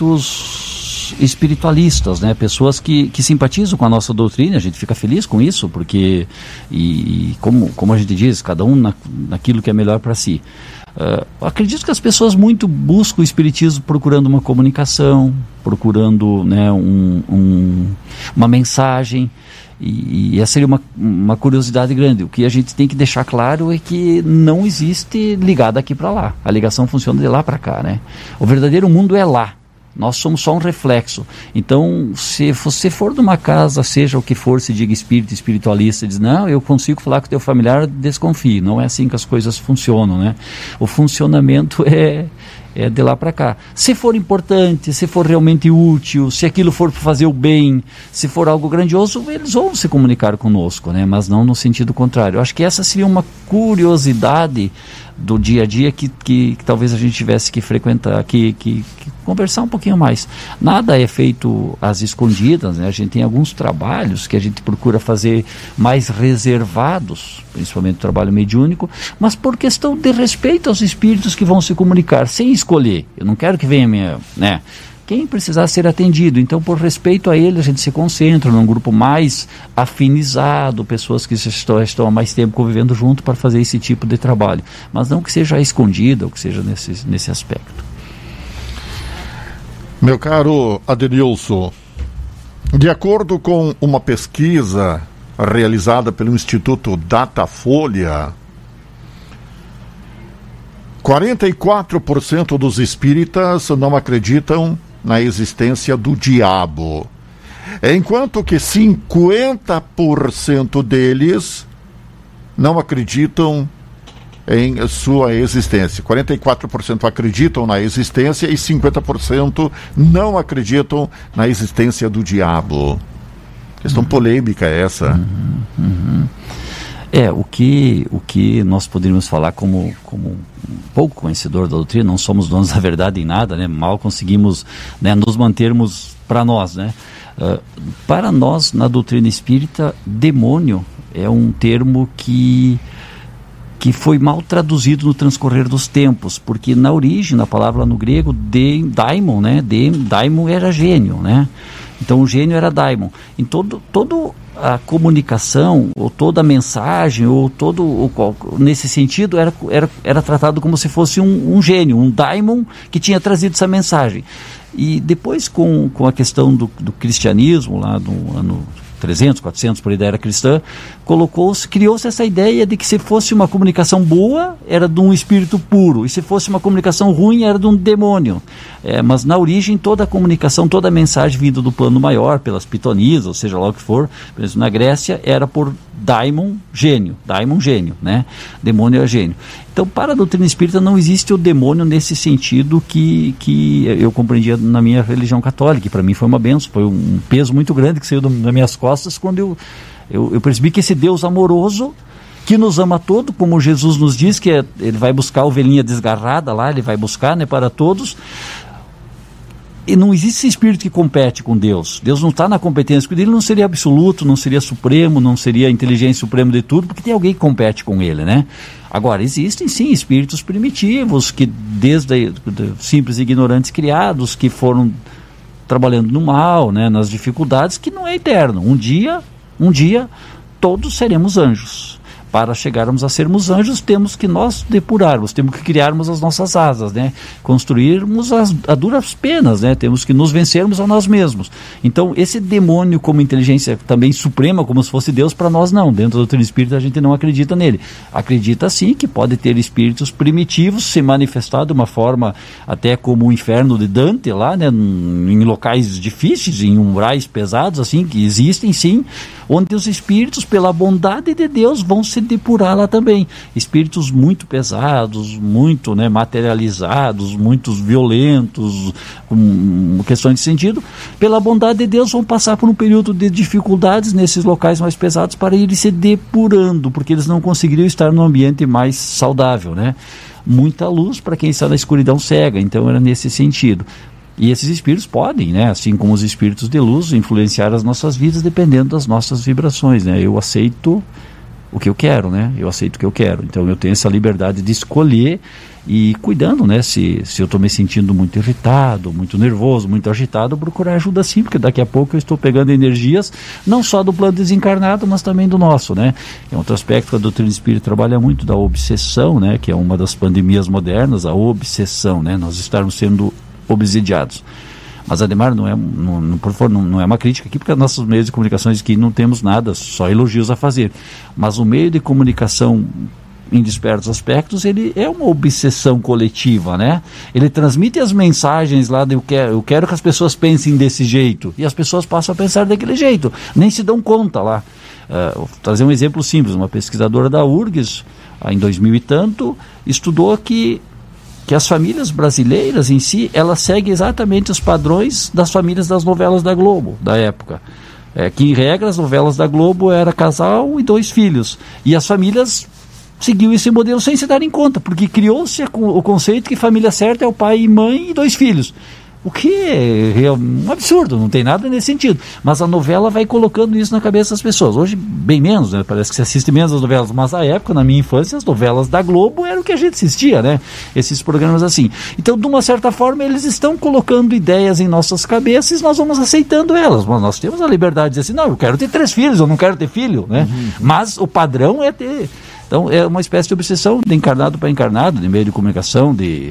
espiritualistas, né? Pessoas que simpatizam com a nossa doutrina. A gente fica feliz com isso, porque como a gente diz, cada um naquilo que é melhor para si. Acredito que as pessoas muito buscam o espiritismo procurando uma comunicação, procurando, né, uma mensagem, e essa seria uma curiosidade grande. O que a gente tem que deixar claro é que não existe ligar daqui para lá. A ligação funciona de lá para cá, né? O verdadeiro mundo é lá. Nós somos só um reflexo. Então, se você for de uma casa, seja o que for, se diga espírito, espiritualista, diz, não, eu consigo falar com o teu familiar, desconfie. Não é assim que as coisas funcionam, né? O funcionamento é de lá para cá. Se for importante, se for realmente útil, se aquilo for para fazer o bem, se for algo grandioso, eles vão se comunicar conosco, né? Mas não no sentido contrário. Eu acho que essa seria uma curiosidade do dia a dia que talvez a gente tivesse que frequentar, que conversar um pouquinho mais. Nada é feito às escondidas, né? A gente tem alguns trabalhos que a gente procura fazer mais reservados, principalmente o trabalho mediúnico, mas por questão de respeito aos espíritos que vão se comunicar, sem escolher. Eu não quero que venha quem precisar ser atendido. Então, por respeito a ele, a gente se concentra num grupo mais afinizado, pessoas que estão há mais tempo convivendo junto para fazer esse tipo de trabalho. Mas não que seja escondida ou que seja nesse aspecto. Meu caro Adenilson, de acordo com uma pesquisa realizada pelo Instituto Datafolha, 44% dos espíritas não acreditam na existência do diabo, enquanto que 50% deles não acreditam em sua existência. 44% acreditam na existência e 50% não acreditam na existência do diabo. Questão polêmica essa. O que nós poderíamos falar como um pouco conhecedor da doutrina, não somos donos da verdade em nada, né? Mal conseguimos, né, nos mantermos para nós, né? Para nós, na doutrina espírita, demônio é um termo que foi mal traduzido no transcorrer dos tempos, porque na origem, na palavra no grego, daimon, né? Daimon era gênio, né? Então o gênio era daimon. Em todo a comunicação, ou toda a mensagem, ou nesse sentido, era tratado como se fosse um gênio, um daimon que tinha trazido essa mensagem. E depois, com a questão do cristianismo, lá no ano 300, 400, por ideia era cristã, criou-se essa ideia de que se fosse uma comunicação boa, era de um espírito puro, e se fosse uma comunicação ruim, era de um demônio. Mas na origem, toda a comunicação, toda a mensagem vinda do plano maior, pelas pitonisas, ou seja lá o que for, por exemplo, na Grécia, era por daimon, gênio, né? Demônio é gênio. Então, para a doutrina espírita não existe o demônio nesse sentido que eu compreendia na minha religião católica, e para mim foi uma benção, foi um peso muito grande que saiu das minhas costas quando eu percebi que esse Deus amoroso, que nos ama todo, como Jesus nos diz, que ele vai buscar a ovelhinha desgarrada lá, ele vai buscar, né, para todos. E não existe esse espírito que compete com Deus. Deus não está na competência, porque ele não seria absoluto, não seria supremo, não seria a inteligência suprema de tudo, porque tem alguém que compete com ele, né? Agora, existem sim espíritos primitivos, que desde simples ignorantes criados, que foram trabalhando no mal, né, nas dificuldades, que não é eterno. Um dia, todos seremos anjos. Para chegarmos a sermos anjos, temos que nós depurarmos, temos que criarmos as nossas asas, né? Construirmos a duras penas, né? Temos que nos vencermos a nós mesmos. Então, esse demônio como inteligência também suprema, como se fosse Deus, para nós não. Dentro da doutrina espírita a gente não acredita nele. Acredita sim que pode ter espíritos primitivos se manifestar de uma forma até como o inferno de Dante lá, né? Em locais difíceis, em umbrais pesados, assim, que existem sim, onde os espíritos, pela bondade de Deus, vão se depurar lá também. Espíritos muito pesados, muito, né, materializados, muito violentos, com questões de sentido, pela bondade de Deus vão passar por um período de dificuldades nesses locais mais pesados para irem se depurando, porque eles não conseguiriam estar num ambiente mais saudável, né? Muita luz para quem está na escuridão cega, então era nesse sentido. E esses espíritos podem, né, assim como os espíritos de luz, influenciar as nossas vidas dependendo das nossas vibrações, né? Eu aceito o que eu quero, né? Eu aceito o que eu quero. Então eu tenho essa liberdade de escolher e cuidando, né? Se eu estou me sentindo muito irritado, muito nervoso, muito agitado, procurar ajuda sim, porque daqui a pouco eu estou pegando energias não só do plano desencarnado, mas também do nosso, né? É outro aspecto que a doutrina espírita trabalha muito, da obsessão, né? Que é uma das pandemias modernas, a obsessão, né? Nós estarmos sendo obsidiados. Mas, Ademar, não é uma crítica aqui, porque os nossos meios de comunicação aqui não temos nada, só elogios a fazer. Mas o meio de comunicação, em dispersos aspectos, ele é uma obsessão coletiva, né? Ele transmite as mensagens lá de eu quero que as pessoas pensem desse jeito, e as pessoas passam a pensar daquele jeito, nem se dão conta lá. Vou trazer um exemplo simples. Uma pesquisadora da URGS, em 2000 e tanto, estudou que as famílias brasileiras em si, elas seguem exatamente os padrões das famílias das novelas da Globo, da época. Que em regra as novelas da Globo era casal e 2 filhos. E as famílias seguiam esse modelo sem se darem conta, porque criou-se o conceito que família certa é o pai e mãe e 2 filhos. O que é um absurdo, não tem nada nesse sentido. Mas a novela vai colocando isso na cabeça das pessoas. Hoje, bem menos, né? Parece que se assiste menos as novelas, mas na época, na minha infância, as novelas da Globo eram o que a gente assistia, né? Esses programas assim. Então, de uma certa forma, eles estão colocando ideias em nossas cabeças e nós vamos aceitando elas. Mas nós temos a liberdade de dizer assim, não, eu quero ter 3 filhos, eu não quero ter filho, né? Mas o padrão é ter... Então, é uma espécie de obsessão de encarnado para encarnado, de meio de comunicação, de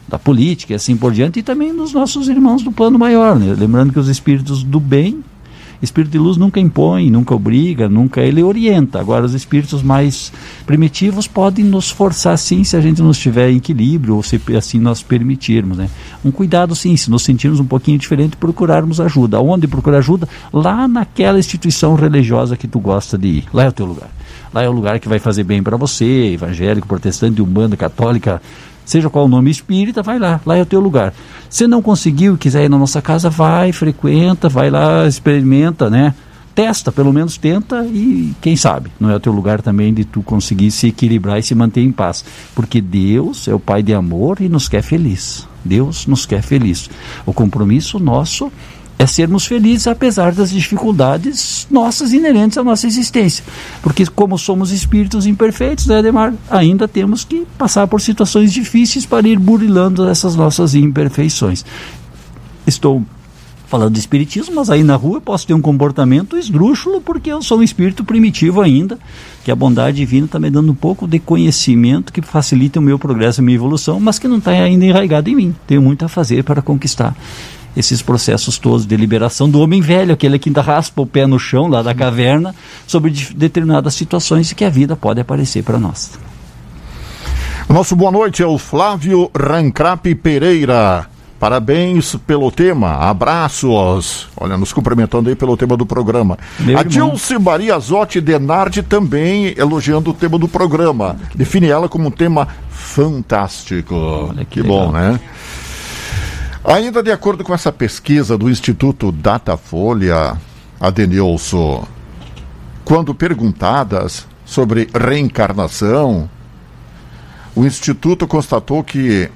da política e assim por diante, e também dos nossos irmãos do plano maior, né? Lembrando que os espíritos do bem, espírito de luz nunca impõe, nunca obriga, nunca ele orienta. Agora, os espíritos mais primitivos podem nos forçar, sim, se a gente não estiver em equilíbrio, ou se assim nós permitirmos, né? Um cuidado, sim, se nos sentirmos um pouquinho diferente, procurarmos ajuda. Onde procurar ajuda? Lá naquela instituição religiosa que tu gosta de ir. Lá é o teu lugar. Lá é o lugar que vai fazer bem para você, evangélico, protestante, umbanda, católica, seja qual o nome, espírita, vai lá é o teu lugar. Se não conseguiu e quiser ir na nossa casa, vai, frequenta, vai lá, experimenta, né? Testa, pelo menos tenta, e quem sabe, não é o teu lugar também de tu conseguir se equilibrar e se manter em paz. Porque Deus é o Pai de amor e nos quer feliz. Deus nos quer feliz. O compromisso nosso é sermos felizes apesar das dificuldades nossas inerentes à nossa existência. Porque como somos espíritos imperfeitos, né, Ademar? Ainda temos que passar por situações difíceis para ir burilando essas nossas imperfeições. Estou falando de espiritismo, mas aí na rua eu posso ter um comportamento esdrúxulo porque eu sou um espírito primitivo ainda, que a bondade divina está me dando um pouco de conhecimento que facilita o meu progresso, a minha evolução, mas que não está ainda enraizado em mim. Tenho muito a fazer para conquistar esses processos todos de liberação do homem velho, aquele que ainda raspa o pé no chão lá da caverna sobre determinadas situações que a vida pode aparecer para nós. Nosso boa noite é o Flávio Rancrape Pereira. Parabéns pelo tema, abraços. Olha, nos cumprimentando aí pelo tema do programa. A Dilce Maria Zotti Denardi também elogiando o tema do programa. Define ela como um tema fantástico. Olha que bom, né? Ainda de acordo com essa pesquisa do Instituto Datafolha, Adenilson, quando perguntadas sobre reencarnação, o Instituto constatou que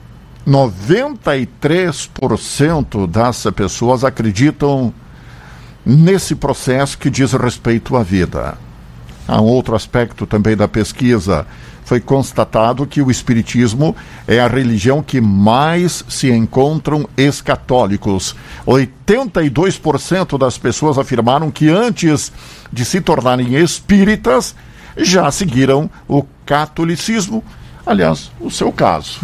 93% das pessoas acreditam nesse processo que diz respeito à vida. Há um outro aspecto também da pesquisa. Foi constatado que o Espiritismo é a religião que mais se encontram ex-católicos. 82% das pessoas afirmaram que antes de se tornarem espíritas, já seguiram o catolicismo. Aliás, o seu caso.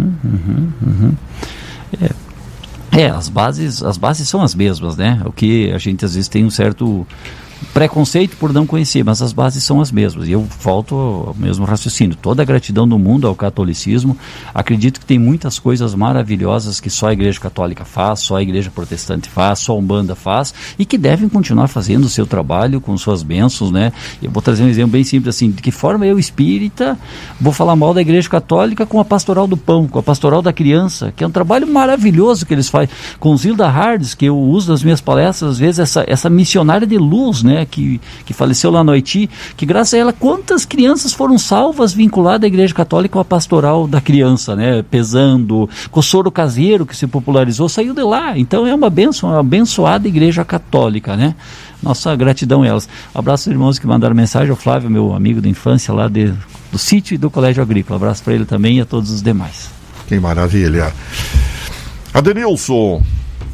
As bases são as mesmas, né? O que a gente às vezes tem um certo preconceito por não conhecer, mas as bases são as mesmas. E eu volto ao mesmo raciocínio. Toda a gratidão do mundo ao catolicismo. Acredito que tem muitas coisas maravilhosas que só a Igreja Católica faz, só a Igreja Protestante faz, só a Umbanda faz, e que devem continuar fazendo o seu trabalho com suas bênçãos, né? Eu vou trazer um exemplo bem simples assim, de que forma eu, espírita, vou falar mal da Igreja Católica com a Pastoral do Pão, com a Pastoral da Criança, que é um trabalho maravilhoso que eles fazem, com Zilda Hardes, que eu uso nas minhas palestras, às vezes, essa missionária de luz, né? Que faleceu lá no Haiti, que graças a ela, quantas crianças foram salvas vinculadas à Igreja Católica com a Pastoral da Criança, né? Pesando, com o soro caseiro que se popularizou, saiu de lá. Então é uma bênção, uma abençoada Igreja Católica, né? Nossa gratidão a elas. Abraço aos irmãos que mandaram mensagem, ao Flávio, meu amigo da infância lá do sítio e do Colégio Agrícola. Abraço para ele também e a todos os demais. Que maravilha. Adenilson,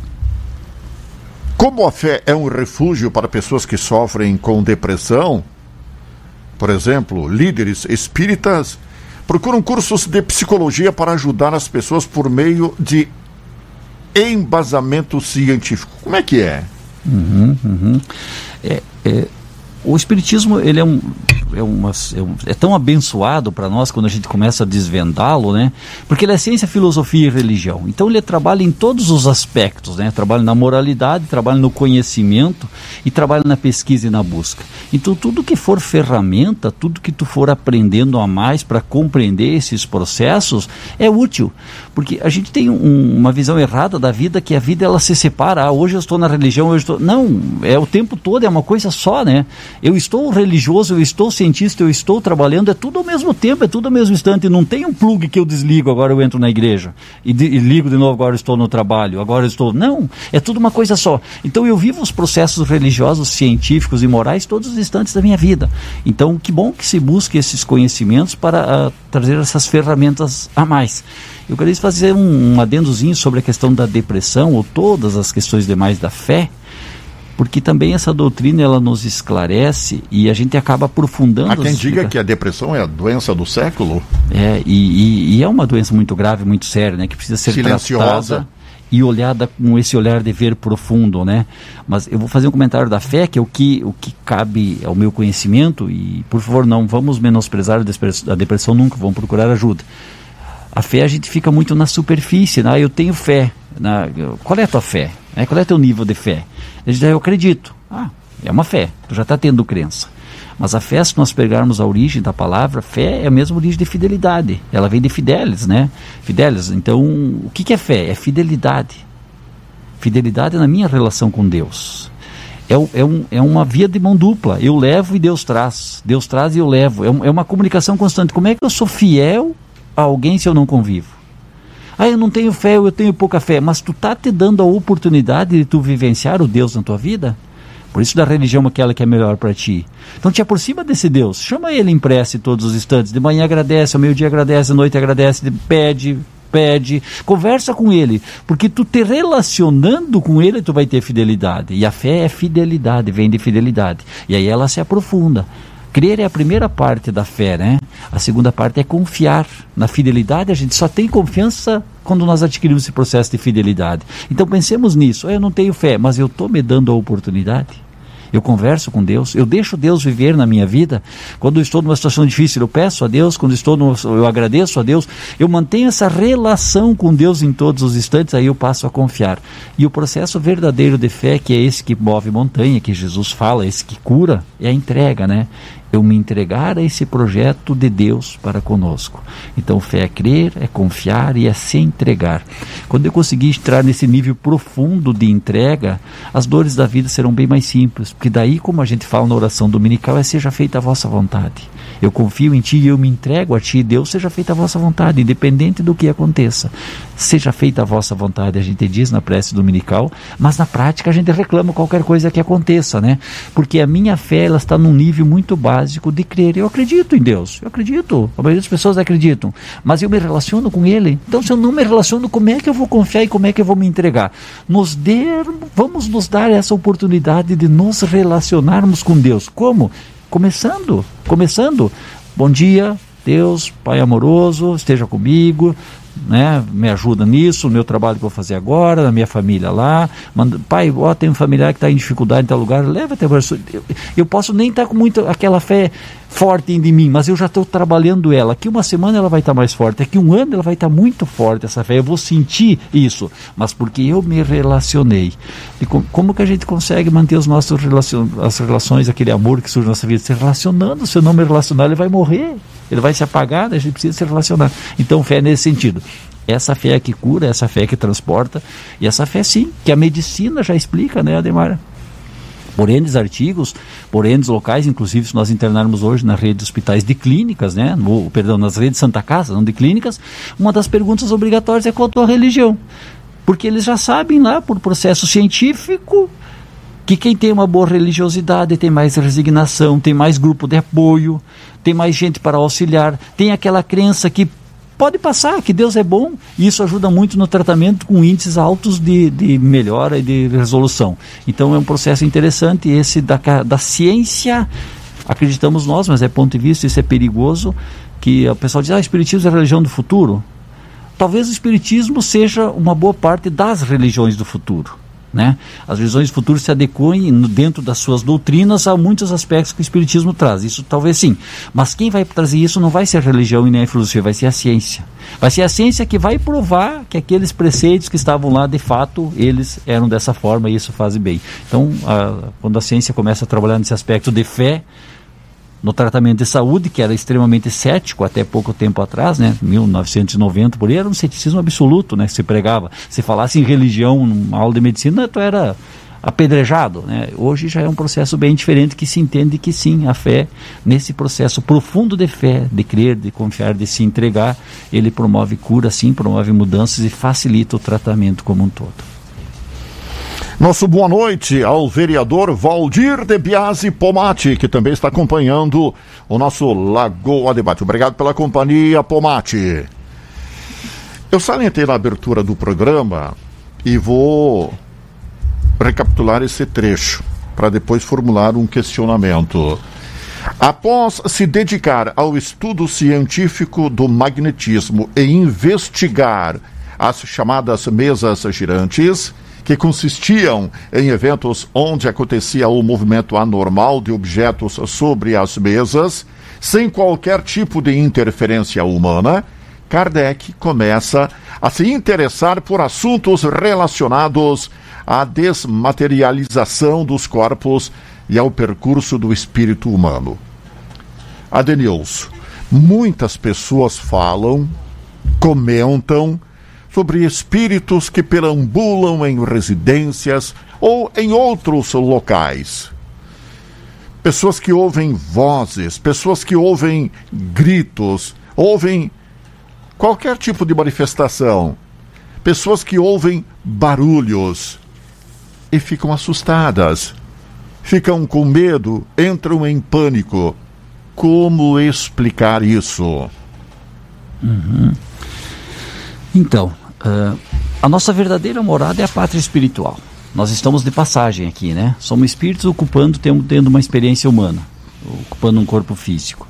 como a fé é um refúgio para pessoas que sofrem com depressão, por exemplo, líderes espíritas procuram cursos de psicologia para ajudar as pessoas por meio de embasamento científico. Como é que é? O espiritismo, ele é tão abençoado para nós quando a gente começa a desvendá-lo, né? Porque ele é ciência, filosofia e religião. Então ele trabalha em todos os aspectos, né? Trabalha na moralidade, trabalha no conhecimento e trabalha na pesquisa e na busca. Então tudo que for ferramenta, tudo que tu for aprendendo a mais para compreender esses processos é útil. Porque a gente tem uma visão errada da vida, que a vida ela se separa. Hoje eu estou na religião, hoje eu estou... Não, é o tempo todo, é uma coisa só, né? Eu estou religioso, eu estou cientista, eu estou trabalhando, é tudo ao mesmo tempo, é tudo ao mesmo instante. Não tem um plug que eu desligo, agora eu entro na igreja e ligo de novo, agora eu estou no trabalho, agora eu estou... Não, é tudo uma coisa só. Então eu vivo os processos religiosos, científicos e morais todos os instantes da minha vida. Então que bom que se busque esses conhecimentos para trazer essas ferramentas a mais. Eu queria fazer um adendozinho sobre a questão da depressão ou todas as questões demais da fé. Porque também essa doutrina, ela nos esclarece e a gente acaba aprofundando. Há quem diga que a depressão é a doença do século. E é uma doença muito grave, muito séria, né? Que precisa ser silenciosa tratada e olhada com esse olhar de ver profundo, né? Mas eu vou fazer um comentário da fé, que é o que cabe ao meu conhecimento, e por favor não vamos menosprezar a depressão nunca, vamos procurar ajuda. A fé, a gente fica muito na superfície, né? Eu tenho fé. Qual é a tua fé? Qual é o teu nível de fé? A gente diz, eu acredito. É uma fé, tu já está tendo crença. Mas a fé, se nós pegarmos a origem da palavra, fé é a mesma origem de fidelidade. Ela vem de fidelis, né? Fidelis. Então, o que é fé? É fidelidade. Fidelidade na minha relação com Deus. É uma via de mão dupla. Eu levo e Deus traz. Deus traz e eu levo. É uma comunicação constante. Como é que eu sou fiel a alguém se eu não convivo? Eu não tenho fé, eu tenho pouca fé. Mas tu tá te dando a oportunidade de tu vivenciar o Deus na tua vida? Por isso da religião aquela que é melhor para ti. Então te aproxima desse Deus, chama ele em prece todos os instantes, de manhã agradece, ao meio-dia agradece, à noite agradece, pede, conversa com ele, porque tu te relacionando com ele, tu vai ter fidelidade, e a fé é fidelidade, vem de fidelidade, e aí ela se aprofunda. Crer é a primeira parte da fé, né? A segunda parte é confiar. Na fidelidade, a gente só tem confiança quando nós adquirimos esse processo de fidelidade. Então pensemos nisso. Eu não tenho fé, mas eu estou me dando a oportunidade. Eu converso com Deus, eu deixo Deus viver na minha vida. Quando eu estou numa situação difícil, eu peço a Deus. Quando eu agradeço a Deus. Eu mantenho essa relação com Deus em todos os instantes, aí eu passo a confiar. E o processo verdadeiro de fé, que é esse que move montanha, que Jesus fala, esse que cura, é a entrega, né? Eu me entregar a esse projeto de Deus para conosco. Então fé é crer, é confiar e é se entregar. Quando eu conseguir entrar nesse nível profundo de entrega, as dores da vida serão bem mais simples, porque daí, como a gente fala na oração dominical, seja feita a vossa vontade. Eu confio em ti e eu me entrego a ti, Deus, seja feita a vossa vontade, independente do que aconteça. Seja feita a vossa vontade, a gente diz na prece dominical, mas na prática a gente reclama qualquer coisa que aconteça, né? Porque a minha fé, ela está num nível muito básico de crer. Eu acredito em Deus, eu acredito, a maioria das pessoas acreditam, mas eu me relaciono com Ele. Então, se eu não me relaciono, como é que eu vou confiar e como é que eu vou me entregar? Vamos nos dar essa oportunidade de nos relacionarmos com Deus. Como? Começando. Bom dia, Deus, Pai amoroso, esteja comigo, né? Me ajuda nisso, no meu trabalho que eu vou fazer agora, na minha família lá. Pai, tem um familiar que está em dificuldade em tal lugar, leva até eu posso nem estar com muito aquela fé forte em mim, mas eu já estou trabalhando ela. Aqui uma semana ela vai estar mais forte, aqui um ano ela vai estar muito forte, essa fé, eu vou sentir isso, mas porque eu me relacionei. E como que a gente consegue manter as relações, aquele amor que surge na nossa vida? Se relacionando. Se eu não me relacionar, ele vai morrer, ele vai se apagar, a gente precisa se relacionar. Então fé é nesse sentido. Essa fé é que cura, essa fé é que transporta, e essa fé sim, que a medicina já explica, né, Ademar? Por N artigos, por N locais, inclusive se nós internarmos hoje na rede de hospitais de clínicas, né, nas redes Santa Casa, não de clínicas, uma das perguntas obrigatórias é qual a tua religião. Porque eles já sabem lá, por processo científico, que quem tem uma boa religiosidade tem mais resignação, tem mais grupo de apoio, tem mais gente para auxiliar, tem aquela crença que pode passar, que Deus é bom, e isso ajuda muito no tratamento com índices altos de melhora e de resolução. Então é um processo interessante esse da ciência, acreditamos nós, mas é ponto de vista, isso é perigoso, que o pessoal diz, o espiritismo é a religião do futuro. Talvez o espiritismo seja uma boa parte das religiões do futuro, né? As religiões do futuro se adequem dentro das suas doutrinas a muitos aspectos que o espiritismo traz, isso talvez sim, mas quem vai trazer isso não vai ser a religião e nem a filosofia, vai ser a ciência. Vai ser a ciência que vai provar que aqueles preceitos que estavam lá, de fato, eles eram dessa forma e isso faz bem. Então, quando a ciência começa a trabalhar nesse aspecto de fé, no tratamento de saúde, que era extremamente cético até pouco tempo atrás, né, 1990, por aí, era um ceticismo absoluto, né, que se pregava. Se falasse em religião, numa aula de medicina, tu era apedrejado, né? Hoje já é um processo bem diferente, que se entende que sim, a fé, nesse processo profundo de fé, de crer, de confiar, de se entregar, ele promove cura, sim, promove mudanças e facilita o tratamento como um todo. Nosso boa noite ao vereador Valdir de Biasi Pomati, que também está acompanhando o nosso Lagoa Debate. Obrigado pela companhia, Pomati. Eu salientei na abertura do programa e vou recapitular esse trecho, para depois formular um questionamento. Após se dedicar ao estudo científico do magnetismo e investigar as chamadas mesas girantes, que consistiam em eventos onde acontecia o movimento anormal de objetos sobre as mesas, sem qualquer tipo de interferência humana, Kardec começa a se interessar por assuntos relacionados à desmaterialização dos corpos e ao percurso do espírito humano. Adenilson, muitas pessoas falam, comentam sobre espíritos que perambulam em residências ou em outros locais. Pessoas que ouvem vozes, pessoas que ouvem gritos, ouvem qualquer tipo de manifestação, pessoas que ouvem barulhos e ficam assustadas, ficam com medo, entram em pânico. Como explicar isso? Então, a nossa verdadeira morada é a pátria espiritual. Nós estamos de passagem aqui, né? Somos espíritos ocupando, tendo uma experiência humana, ocupando um corpo físico.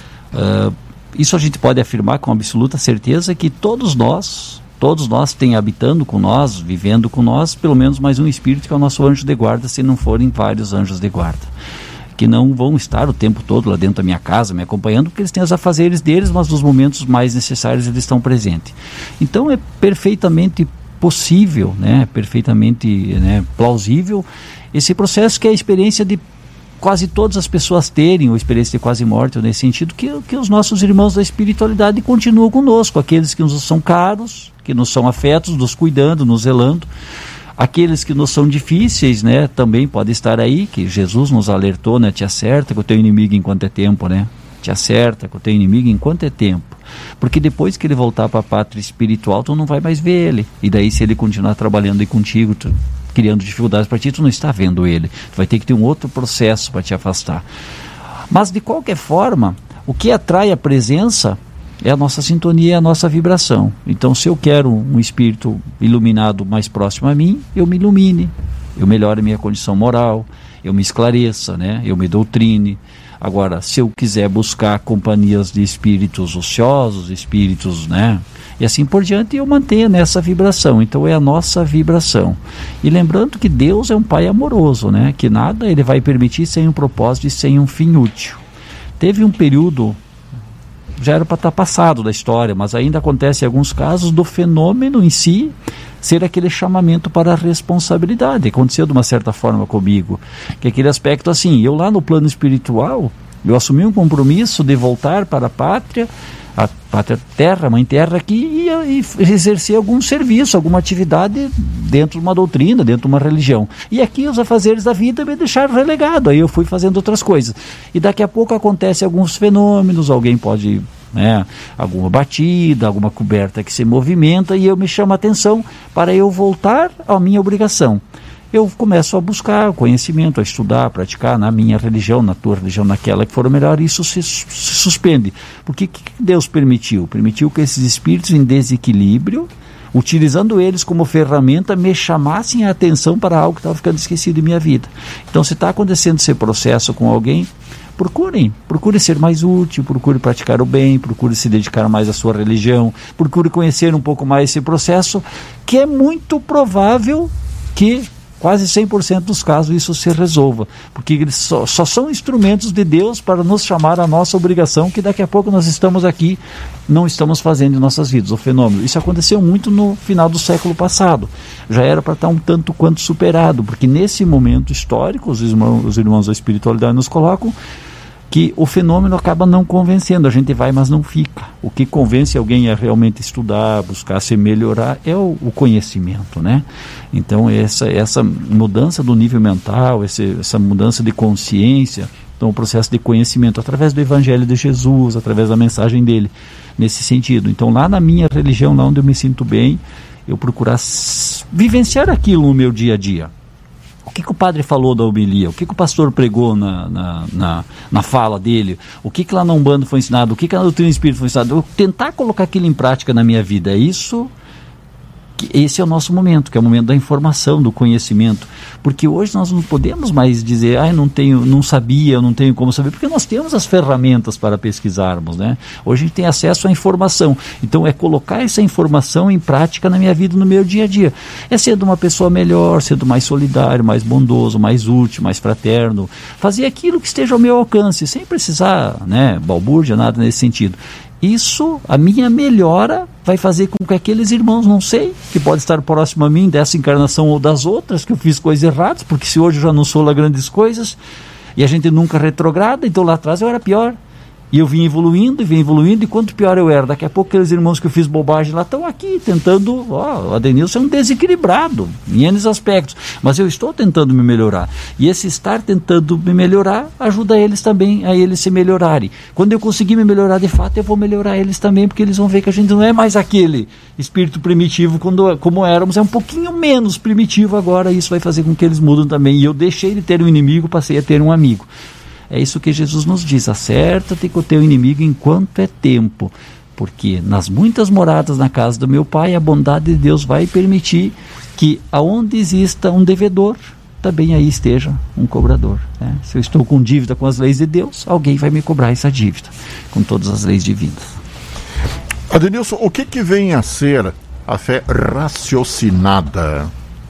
Isso a gente pode afirmar com absoluta certeza que todos nós têm habitando com nós, vivendo com nós, pelo menos mais um espírito que é o nosso anjo de guarda, se não forem vários anjos de guarda, que não vão estar o tempo todo lá dentro da minha casa me acompanhando, porque eles têm os afazeres deles, mas nos momentos mais necessários eles estão presentes. Então é perfeitamente possível, né, perfeitamente, né, plausível esse processo, que é a experiência de quase todas as pessoas terem, ou experiência de quase morte, nesse sentido, que os nossos irmãos da espiritualidade continuam conosco, aqueles que nos são caros, que nos são afetos, nos cuidando, nos zelando. Aqueles que nos são difíceis, né, também podem estar aí, que Jesus nos alertou, né, te acerta com o teu inimigo enquanto é tempo, né, te acerta com o teu inimigo enquanto é tempo, porque depois que ele voltar para a pátria espiritual, tu não vai mais ver ele, e daí se ele continuar trabalhando aí contigo, criando dificuldades para ti, tu não está vendo ele, tu vai ter que ter um outro processo para te afastar. Mas de qualquer forma, o que atrai a presença é a nossa sintonia, é a nossa vibração. Então, se eu quero um espírito iluminado mais próximo a mim, eu me ilumine, eu melhore a minha condição moral, eu me esclareça, né? Eu me doutrine. Agora, se eu quiser buscar companhias de espíritos ociosos, espíritos, né, e assim por diante, eu mantenho nessa vibração. Então, é a nossa vibração. E lembrando que Deus é um Pai amoroso, né? Que nada Ele vai permitir sem um propósito e sem um fim útil. Teve um período, já era para estar passado da história, mas ainda acontece em alguns casos do fenômeno em si ser aquele chamamento para a responsabilidade. Aconteceu de uma certa forma comigo, que aquele aspecto assim, eu lá no plano espiritual, eu assumi um compromisso de voltar para a pátria terra, mãe terra aqui, e exercer algum serviço, alguma atividade dentro de uma doutrina, dentro de uma religião. E aqui os afazeres da vida me deixaram relegado, aí eu fui fazendo outras coisas. E daqui a pouco acontecem alguns fenômenos, alguém pode, né, alguma batida, alguma coberta que se movimenta, e eu me chamo a atenção para eu voltar à minha obrigação. Eu começo a buscar conhecimento, a estudar, a praticar na minha religião, na tua religião, naquela que for melhor, isso se suspende. Porque o que Deus permitiu? Permitiu que esses espíritos em desequilíbrio, utilizando eles como ferramenta, me chamassem a atenção para algo que estava ficando esquecido em minha vida. Então, se está acontecendo esse processo com alguém, procure ser mais útil, procure praticar o bem, procure se dedicar mais à sua religião, procure conhecer um pouco mais esse processo, que é muito provável que quase 100% dos casos isso se resolva, porque eles só são instrumentos de Deus para nos chamar à nossa obrigação, que daqui a pouco nós estamos aqui, não estamos fazendo em nossas vidas, o fenômeno. Isso aconteceu muito no final do século passado, já era para estar um tanto quanto superado, porque nesse momento histórico, os irmãos da espiritualidade nos colocam que o fenômeno acaba não convencendo, a gente vai, mas não fica. O que convence alguém a realmente estudar, buscar se melhorar, é o conhecimento, né? Então, essa mudança do nível mental, essa mudança de consciência, então o processo de conhecimento, através do Evangelho de Jesus, através da mensagem dele, nesse sentido. Então, lá na minha religião, lá onde eu me sinto bem, eu procurar vivenciar aquilo no meu dia a dia. O que o padre falou da homilia? O que o pastor pregou na fala dele? O que lá na Umbanda foi ensinado? O que na doutrina espírita foi ensinado? Eu tentar colocar aquilo em prática na minha vida. É isso porque esse é o nosso momento, que é o momento da informação, do conhecimento, porque hoje nós não podemos mais dizer, não sabia, eu não tenho como saber, porque nós temos as ferramentas para pesquisarmos, né? Hoje a gente tem acesso à informação, então é colocar essa informação em prática na minha vida, no meu dia a dia, é sendo uma pessoa melhor, sendo mais solidário, mais bondoso, mais útil, mais fraterno, fazer aquilo que esteja ao meu alcance, sem precisar, né, balbúrdia, nada nesse sentido. Isso, a minha melhora, vai fazer com que aqueles irmãos, não sei, que pode estar próximo a mim dessa encarnação ou das outras, que eu fiz coisas erradas, porque se hoje eu já não sou lá grandes coisas, e a gente nunca retrograda, então lá atrás eu era pior. E eu vim evoluindo, e quanto pior eu era, daqui a pouco aqueles irmãos que eu fiz bobagem lá estão aqui, tentando, o Adenilson é um desequilibrado, em N aspectos, mas eu estou tentando me melhorar, e esse estar tentando me melhorar, ajuda eles também, a eles se melhorarem. Quando eu conseguir me melhorar de fato, eu vou melhorar eles também, porque eles vão ver que a gente não é mais aquele espírito primitivo como éramos, é um pouquinho menos primitivo agora, isso vai fazer com que eles mudem também, e eu deixei de ter um inimigo, passei a ter um amigo. É isso que Jesus nos diz, acerta-te com o teu inimigo enquanto é tempo, porque nas muitas moradas na casa do meu Pai, a bondade de Deus vai permitir que aonde exista um devedor, também aí esteja um cobrador, né? Se eu estou com dívida com as leis de Deus, alguém vai me cobrar essa dívida, com todas as leis divinas. Adenilson, o que vem a ser a fé raciocinada?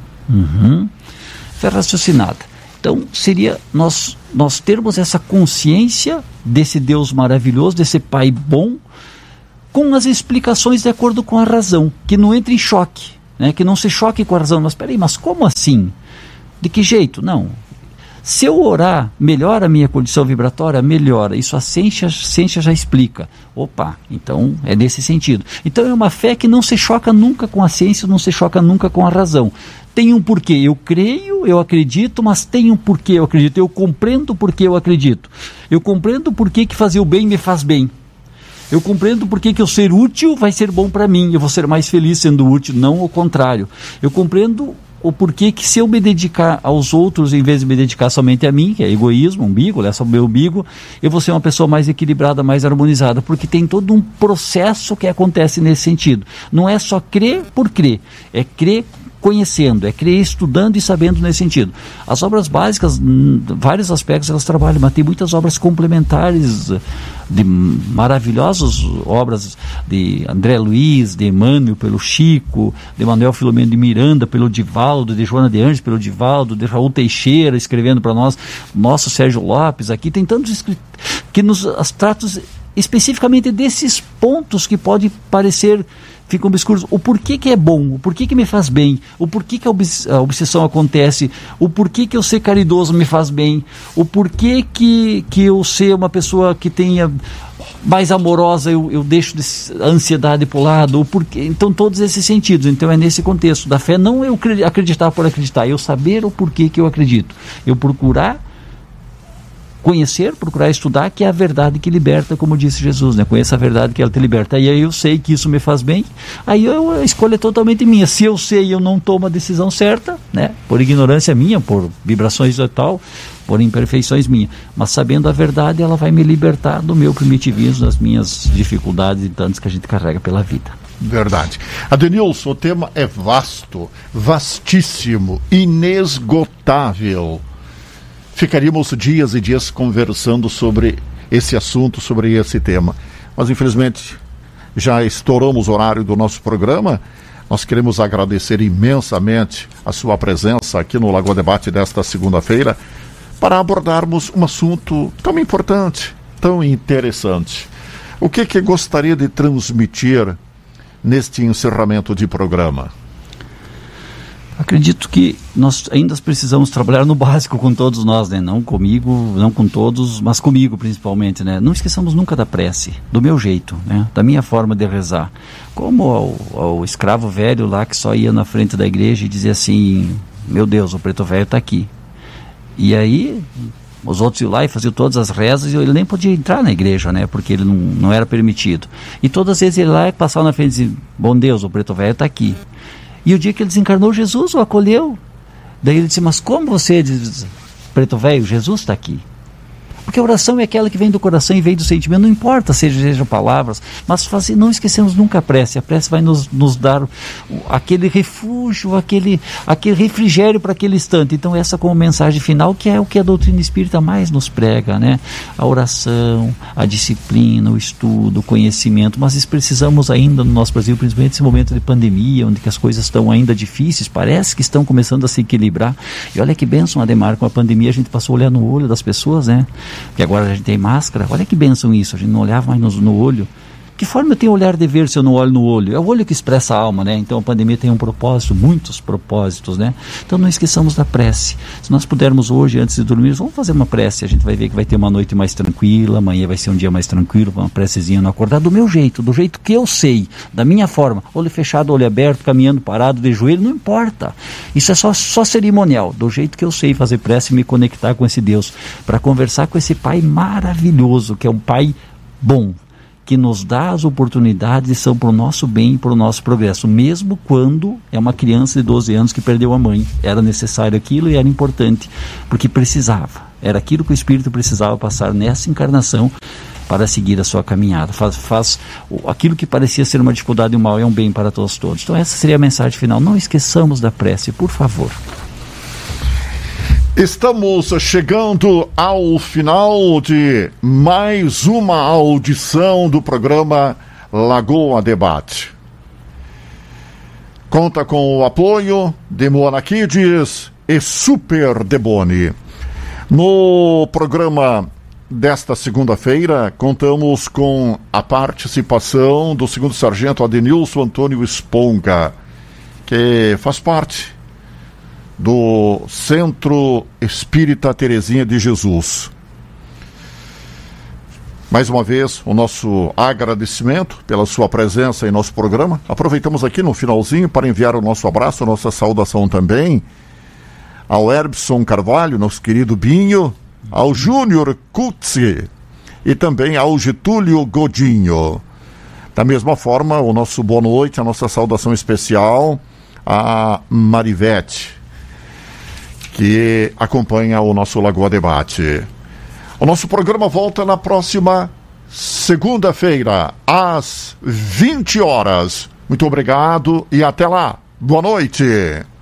Fé raciocinada. Então, seria nós termos essa consciência desse Deus maravilhoso, desse Pai bom, com as explicações de acordo com a razão, que não entre em choque, né? Que não se choque com a razão. Mas peraí, mas como assim? De que jeito? Não. Se eu orar, melhora a minha condição vibratória? Melhora. Isso a ciência já explica. Opa, então é nesse sentido. Então é uma fé que não se choca nunca com a ciência, não se choca nunca com a razão. Tem um porquê, eu creio, eu acredito, mas tem um porquê eu acredito, eu compreendo porquê eu acredito. Eu compreendo porquê que fazer o bem me faz bem. Eu compreendo porquê que eu ser útil vai ser bom para mim, eu vou ser mais feliz sendo útil, não o contrário. Eu compreendo o porquê que se eu me dedicar aos outros em vez de me dedicar somente a mim, que é egoísmo, umbigo, é só o meu umbigo, eu vou ser uma pessoa mais equilibrada, mais harmonizada, porque tem todo um processo que acontece nesse sentido. Não é só crer por crer, é crer conhecendo, é crer estudando e sabendo nesse sentido. As obras básicas, vários aspectos elas trabalham, mas tem muitas obras complementares, de maravilhosas obras de André Luiz, de Emmanuel pelo Chico, de Manuel Filomeno de Miranda pelo Divaldo, de Joana de Anjos pelo Divaldo, de Raul Teixeira escrevendo para nós, nosso Sérgio Lopes aqui, tem tantos escritos que nos tratam especificamente desses pontos que pode parecer, ficam obscuros, o porquê que é bom, o porquê que me faz bem, o porquê que a obsessão acontece, o porquê que eu ser caridoso me faz bem, o porquê que eu ser uma pessoa que tenha mais amorosa, eu deixo a ansiedade para o lado, o porquê, então todos esses sentidos. Então é nesse contexto da fé, não eu acreditar por acreditar, eu saber o porquê que eu acredito, eu procurar conhecer, procurar estudar, que é a verdade que liberta, como disse Jesus, né? Conheça a verdade que ela te liberta, e aí eu sei que isso me faz bem, aí a escolha é totalmente minha. Se eu sei e eu não tomo a decisão certa, né? Por ignorância minha, por vibrações e tal, por imperfeições minhas, mas sabendo a verdade, ela vai me libertar do meu primitivismo, das minhas dificuldades e tantas que a gente carrega pela vida. Verdade. Adenilson, o tema é vasto, vastíssimo, inesgotável. Ficaríamos dias e dias conversando sobre esse assunto, sobre esse tema. Mas, infelizmente, já estouramos o horário do nosso programa. Nós queremos agradecer imensamente a sua presença aqui no Lagoa Debate desta segunda-feira para abordarmos um assunto tão importante, tão interessante. O que gostaria de transmitir neste encerramento de programa? Acredito que nós ainda precisamos trabalhar no básico com todos nós, né? Não comigo, não com todos, mas comigo principalmente, né? Não esqueçamos nunca da prece, do meu jeito, né? Da minha forma de rezar. Como o escravo velho lá que só ia na frente da igreja e dizia assim, meu Deus, o preto velho está aqui. E aí os outros iam lá e faziam todas as rezas e ele nem podia entrar na igreja, né? Porque ele não era permitido. E todas as vezes ele lá passava na frente e dizia, bom Deus, o preto velho está aqui. E o dia que ele desencarnou, Jesus o acolheu. Daí ele disse, mas como você diz, preto velho, Jesus está aqui. Porque a oração é aquela que vem do coração e vem do sentimento, não importa sejam palavras, mas não esquecemos nunca a prece vai nos dar aquele refúgio, aquele refrigério para aquele instante. Então essa como mensagem final, que é o que a doutrina espírita mais nos prega, né? A oração, a disciplina, o estudo, o conhecimento, mas precisamos ainda no nosso Brasil, principalmente nesse momento de pandemia, onde que as coisas estão ainda difíceis, parece que estão começando a se equilibrar. E olha que bênção, Ademar, com a pandemia a gente passou a olhar no olho das pessoas, né? Porque agora a gente tem máscara, olha que bênção isso, a gente não olhava mais no olho. Que forma eu tenho olhar de ver se eu não olho no olho? É o olho que expressa a alma, né? Então a pandemia tem um propósito, muitos propósitos, né? Então não esqueçamos da prece. Se nós pudermos hoje, antes de dormir, vamos fazer uma prece. A gente vai ver que vai ter uma noite mais tranquila, amanhã vai ser um dia mais tranquilo, uma precezinha no acordar, do meu jeito, do jeito que eu sei, da minha forma. Olho fechado, olho aberto, caminhando, parado, de joelho, não importa. Isso é só cerimonial, do jeito que eu sei fazer prece e me conectar com esse Deus, para conversar com esse Pai maravilhoso, que é um Pai bom, que nos dá as oportunidades e são para o nosso bem e para o nosso progresso, mesmo quando é uma criança de 12 anos que perdeu a mãe. Era necessário aquilo e era importante, porque precisava. Era aquilo que o Espírito precisava passar nessa encarnação para seguir a sua caminhada. Faz aquilo que parecia ser uma dificuldade e um mal é um bem para todos. Então essa seria a mensagem final. Não esqueçamos da prece, por favor. Estamos chegando ao final de mais uma audição do programa Lagoa Debate. Conta com o apoio de Moana Kids e Super Deboni. No programa desta segunda-feira, contamos com a participação do 2º Sargento Adenilson Antônio Esponga, que faz parte do Centro Espírita Terezinha de Jesus. Mais uma vez, o nosso agradecimento pela sua presença em nosso programa. Aproveitamos aqui no finalzinho para enviar o nosso abraço, a nossa saudação também ao Herbson Carvalho, nosso querido Binho, ao Júnior Kutzi e também ao Getúlio Godinho. Da mesma forma, o nosso boa noite, a nossa saudação especial a Marivete, que acompanha o nosso Lagoa Debate. O nosso programa volta na próxima segunda-feira, às 20 horas. Muito obrigado e até lá. Boa noite.